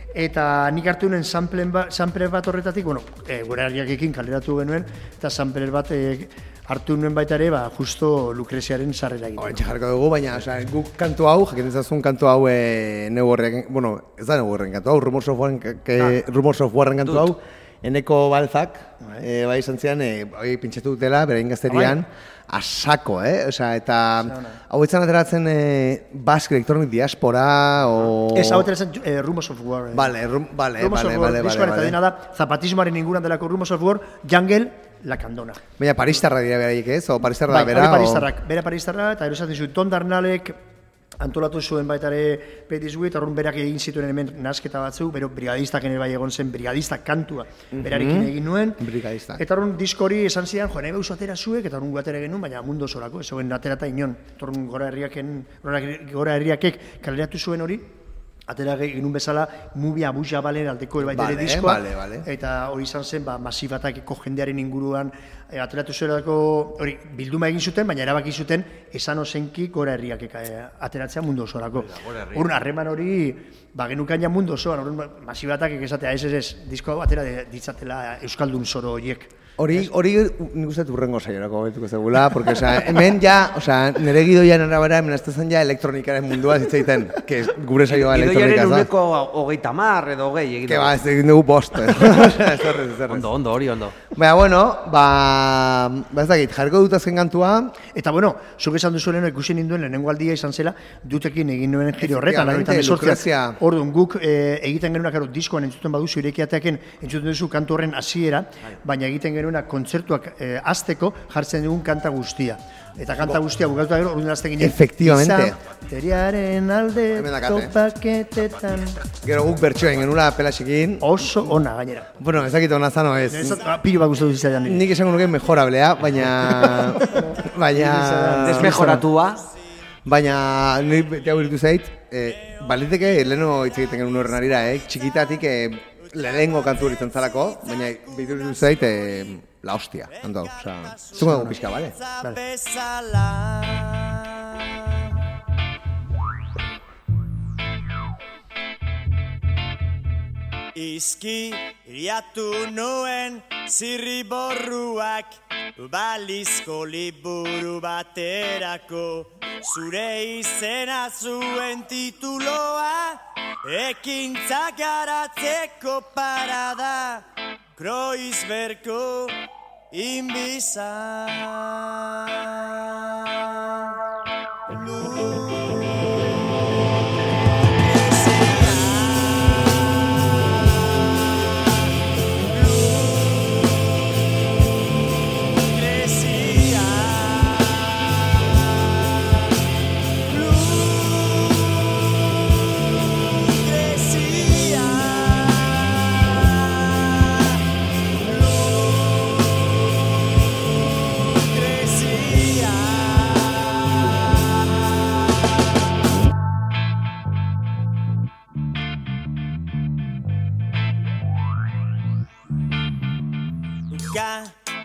D: eta nik hartu nuen samplen ba, sampler bat horretatik, bueno, e, goreariakekin kaleratu genuen, eta sampler bat e, hartu nuen baita ere, ba, justo Lucreziaren sarrera egin.
C: Horentxe jarriko dugu, baina, osea, guk kantu hau, jakin ezazun kantu hau e, neu horrek, bueno, ez da neu horren kantu hau, Rumors of Warren, que, Rumors of Warren kantu hau, eneko balzak, e, bai izan zian, e, bai pintxetu dutela, berain gazterian, asako, eh? Osea, eta hau itzan ateratzen e, Basque Electronic Diaspora, o...
D: Ez, hau ateratzen eh, Rumors of War. Eh.
C: Vale, rum, vale,
D: Rumors
C: vale,
D: of War,
C: vale, vale,
D: diskoan, eta
C: vale.
D: dena da, zapatismoaren inguruan delako Rumors of War, jungle, lakandona.
C: Baina paristarra dira beraik, ez? O paristarra
D: Bai,
C: bera,
D: hori
C: o...
D: paristarrak, bera paristarra, eta erosatzen zu, Ton Darnalek antolatu zuen baita ere Pedi Sweet, eta horren berak egin zituen hemen nasketa batzuk, bero brigadistak ere bai egon zen, brigadista kantua berarekin egin nuen.
C: Brigadista.
D: Eta horren disko hori esan zidan, jo, nahi behuzu atera zuek, eta horren gu atera genuen, baina mundu osorako, ez zegoen atera eta inon. Eta horren gora herriaken, gora herriakek kaleratu zuen hori, atera genuen bezala Mubia Abuja Balen aldeko ere baita ere
C: Vale,
D: diskoa,
C: vale, vale.
D: eta hori izan zen, ba, masibatakeko jendearen inguruan e, ateratu zuelako, hori, bilduma egin zuten, baina erabaki zuten esan ozenki gora herriak e, ateratzea mundu osorako. Horren, harreman hori, ba, genukaina mundu osoan, horren masibatakek esatea, ez ez ez, disko hau atera de, ditzatela Euskaldun zoro horiek.
C: Hori, hori nik uste urrengo saiorako betuko zegula, porque, o sea, hemen ja, o sea, nire gidoian arabera, hemen aztezen ja elektronikaren mundua zitzaiten, que gure saioa elektronika,
A: Gidoiaren
C: za?
A: uneko hogeita mar edo hogei egin
C: Que
A: dugu.
C: ba, ez egin dugu bost, eh? Ez horrez, ez horrez.
A: Ondo, ondo, hori ondo.
C: Baina, bueno, ba, ba ez dakit, jarriko dut azken kantua.
D: Eta bueno, zuk esan duzu leheno ikusi ninduen lehenengo aldia izan zela, dutekin egin nuen jiri horretan,
C: Efectivamente, Lucrezia.
D: Orduan, guk e, egiten genuena, karo, diskoan entzuten baduzu irekiateaken, entzuten duzu kantu horren hasiera, baina egiten genuena kontzertuak e, azteko jartzen dugun kanta guztia. Eta kanta guztia bukatu da gero, orduan azten ginen.
C: Efectivamente.
D: Izanteriaren alde
C: Hemen dakate.
D: topaketetan.
C: Gero guk bertsoen genula pelaxekin.
D: Oso ona gainera.
C: Bueno, ez dakit ona zano ez.
D: Pilo bat gustatu zitzaidan niri.
C: Nik esango nuke mejorablea, baina... baina...
A: Desmejoratua.
C: Baina, nire beti hau iritu zait, eh, baliteke leheno hitz egiten genuen horren arira, eh? Txikitatik eh, lehenengo kantu hori zalako, baina bitu iritu zait, eh, la hostia, ando, oza, zungo dugu pixka, bale?
P: Izkiriatu nuen zirriborruak balizko liburu baterako zure izena zuen tituloa ekintzak garatzeko parada Kreuzbergko inbizan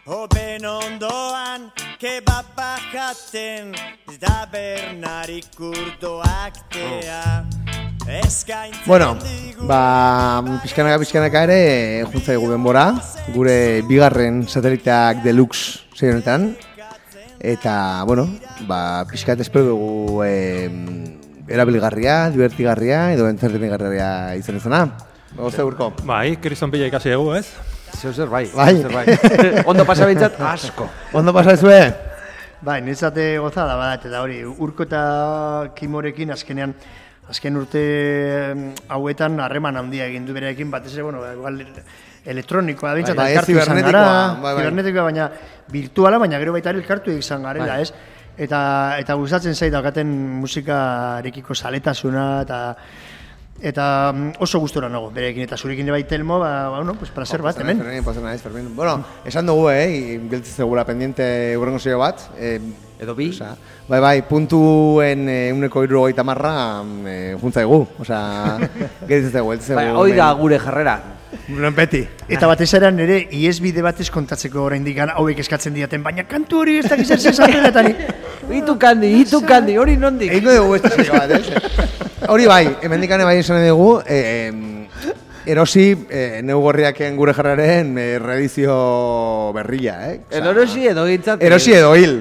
P: Oben ondoan kebaba jaten da bernarik urdoak tea. Eskaintzen
C: Bueno, ba, pixkanaka pixkanaka ere juntza dugu denbora, gure bigarren sateliteak deluxe zei honetan. Eta, bueno, ba, pixkat espero dugu eh, erabilgarria, divertigarria edo entretenigarria izan ezana. Oze urko.
E: Bai, kriston pila ikasi dugu, ez?
A: Zeu zer bai.
C: Bai.
A: Zer bai. Ondo pasa bintzat, asko.
C: Ondo pasa ezue?
D: Bai, niretzate gozada badat, eta hori, urko eta kimorekin azkenean, azken urte hauetan harreman handia egin du bereekin, batez ere, bueno, igual elektronikoa, bintzat,
C: bai,
D: elkartu izan gara,
C: bai, bai.
D: zibernetikoa, baina virtuala, baina gero baita ere elkartu izan garela,
A: Bai.
D: ez? Eta, eta gustatzen zait daukaten musikarekiko zaletasuna, eta eta oso gustora nago, bereekin, eta zurekin ere bai Telmo, ba, ba, bueno, pues placer bat, hemen.
C: Fermin, pasen naiz, Fermin. Bueno, esan dugu, eh, geltz zegula pendiente urrengo zio bat. Eh,
A: Edo bi.
C: Osea, bai, bai, puntuen eh, uneko hirurogeita hamarra eh, juntza dugu. Osea, geltz zegu, geltz zegu.
A: Bai, hoi da gure jarrera.
C: Non beti.
D: Eta batez ere nire iesbide batez kontatzeko oraindik hauek eskatzen diaten, baina kantu hori ez dakiz zer zezateletan.
A: Itu kandi, itu kandi, hori nondik.
C: Egingo dugu ez txeko bat, ez? Hori bai, hemendikane bai esan dugu, eh, erosi eh, neu gorriaken gure jarraren eh, reedizio berria, eh?
A: Edo erosi edo gintzat.
C: Erosi edo hil.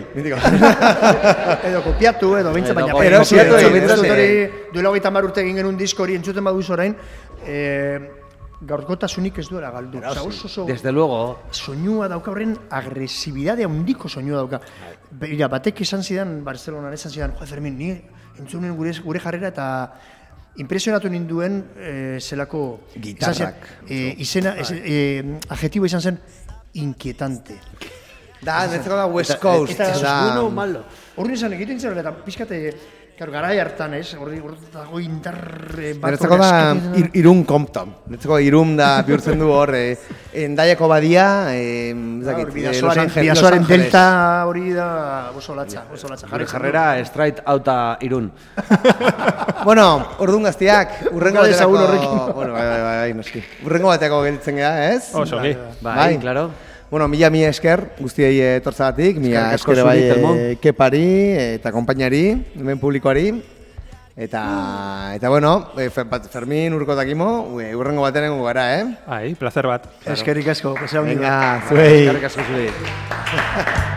D: Edo kopiatu, edo bintza,
A: Edo
D: baina
C: erosi
D: kopiatu,
C: edo
D: edo
C: hil,
D: bintza,
C: erosi.
D: hori duela hogeita hamar urte egin genuen disko hori entzuten baduz orain, eh, gaurkotasunik ez duela galdu. Osa, oso, oso,
A: Desde luego.
D: soinua dauka horren agresibidade handiko soinua dauka. Begira, batek esan zidan, Barcelonan esan zidan, joa Fermin, ni entzunen gure, gure jarrera eta impresionatu ninduen eh, zelako...
C: Gitarrak.
D: Izan zen, eh, izena, ez, eh, adjetibo izan zen, inquietante.
C: Da, netzeko da West Coast.
D: Eta,
C: da,
D: bueno, malo. Horren izan egiten zen, eta pixkate, claro, garai hartan, ez? Horri dago indar bat...
C: Netzeko da ir, irun Compton. Netzeko irun da bihurtzen du hor, eh, endaiako badia, eh, zakit, eh, Los Angeles.
D: Bidasoaren delta hori da oso latza, oso latza.
A: Gure jarrera straight outa irun.
C: Bueno, orduan gaztiak, urrengo
D: Buka dezagun
C: baterako...
D: horrekin.
C: Bueno, bai, bai, bai, noski. Urrengo bateako gelditzen gara, ez?
E: Oso, gi.
A: Bai, claro.
C: Bueno, mila mila esker, guztiei etortzagatik, mila
A: Eskerrik asko
C: esker bai
A: zuri, Telmo.
C: eh, kepari eta konpainari, hemen publikoari. Eta, eta bueno, eh, Fer- Fermin urkotakimo, eh, urrengo batean gara, eh?
E: Ai, placer bat.
D: Eskerrik asko, pasea hundi.
C: Venga, zuei.
A: Eskerrik asko zuri.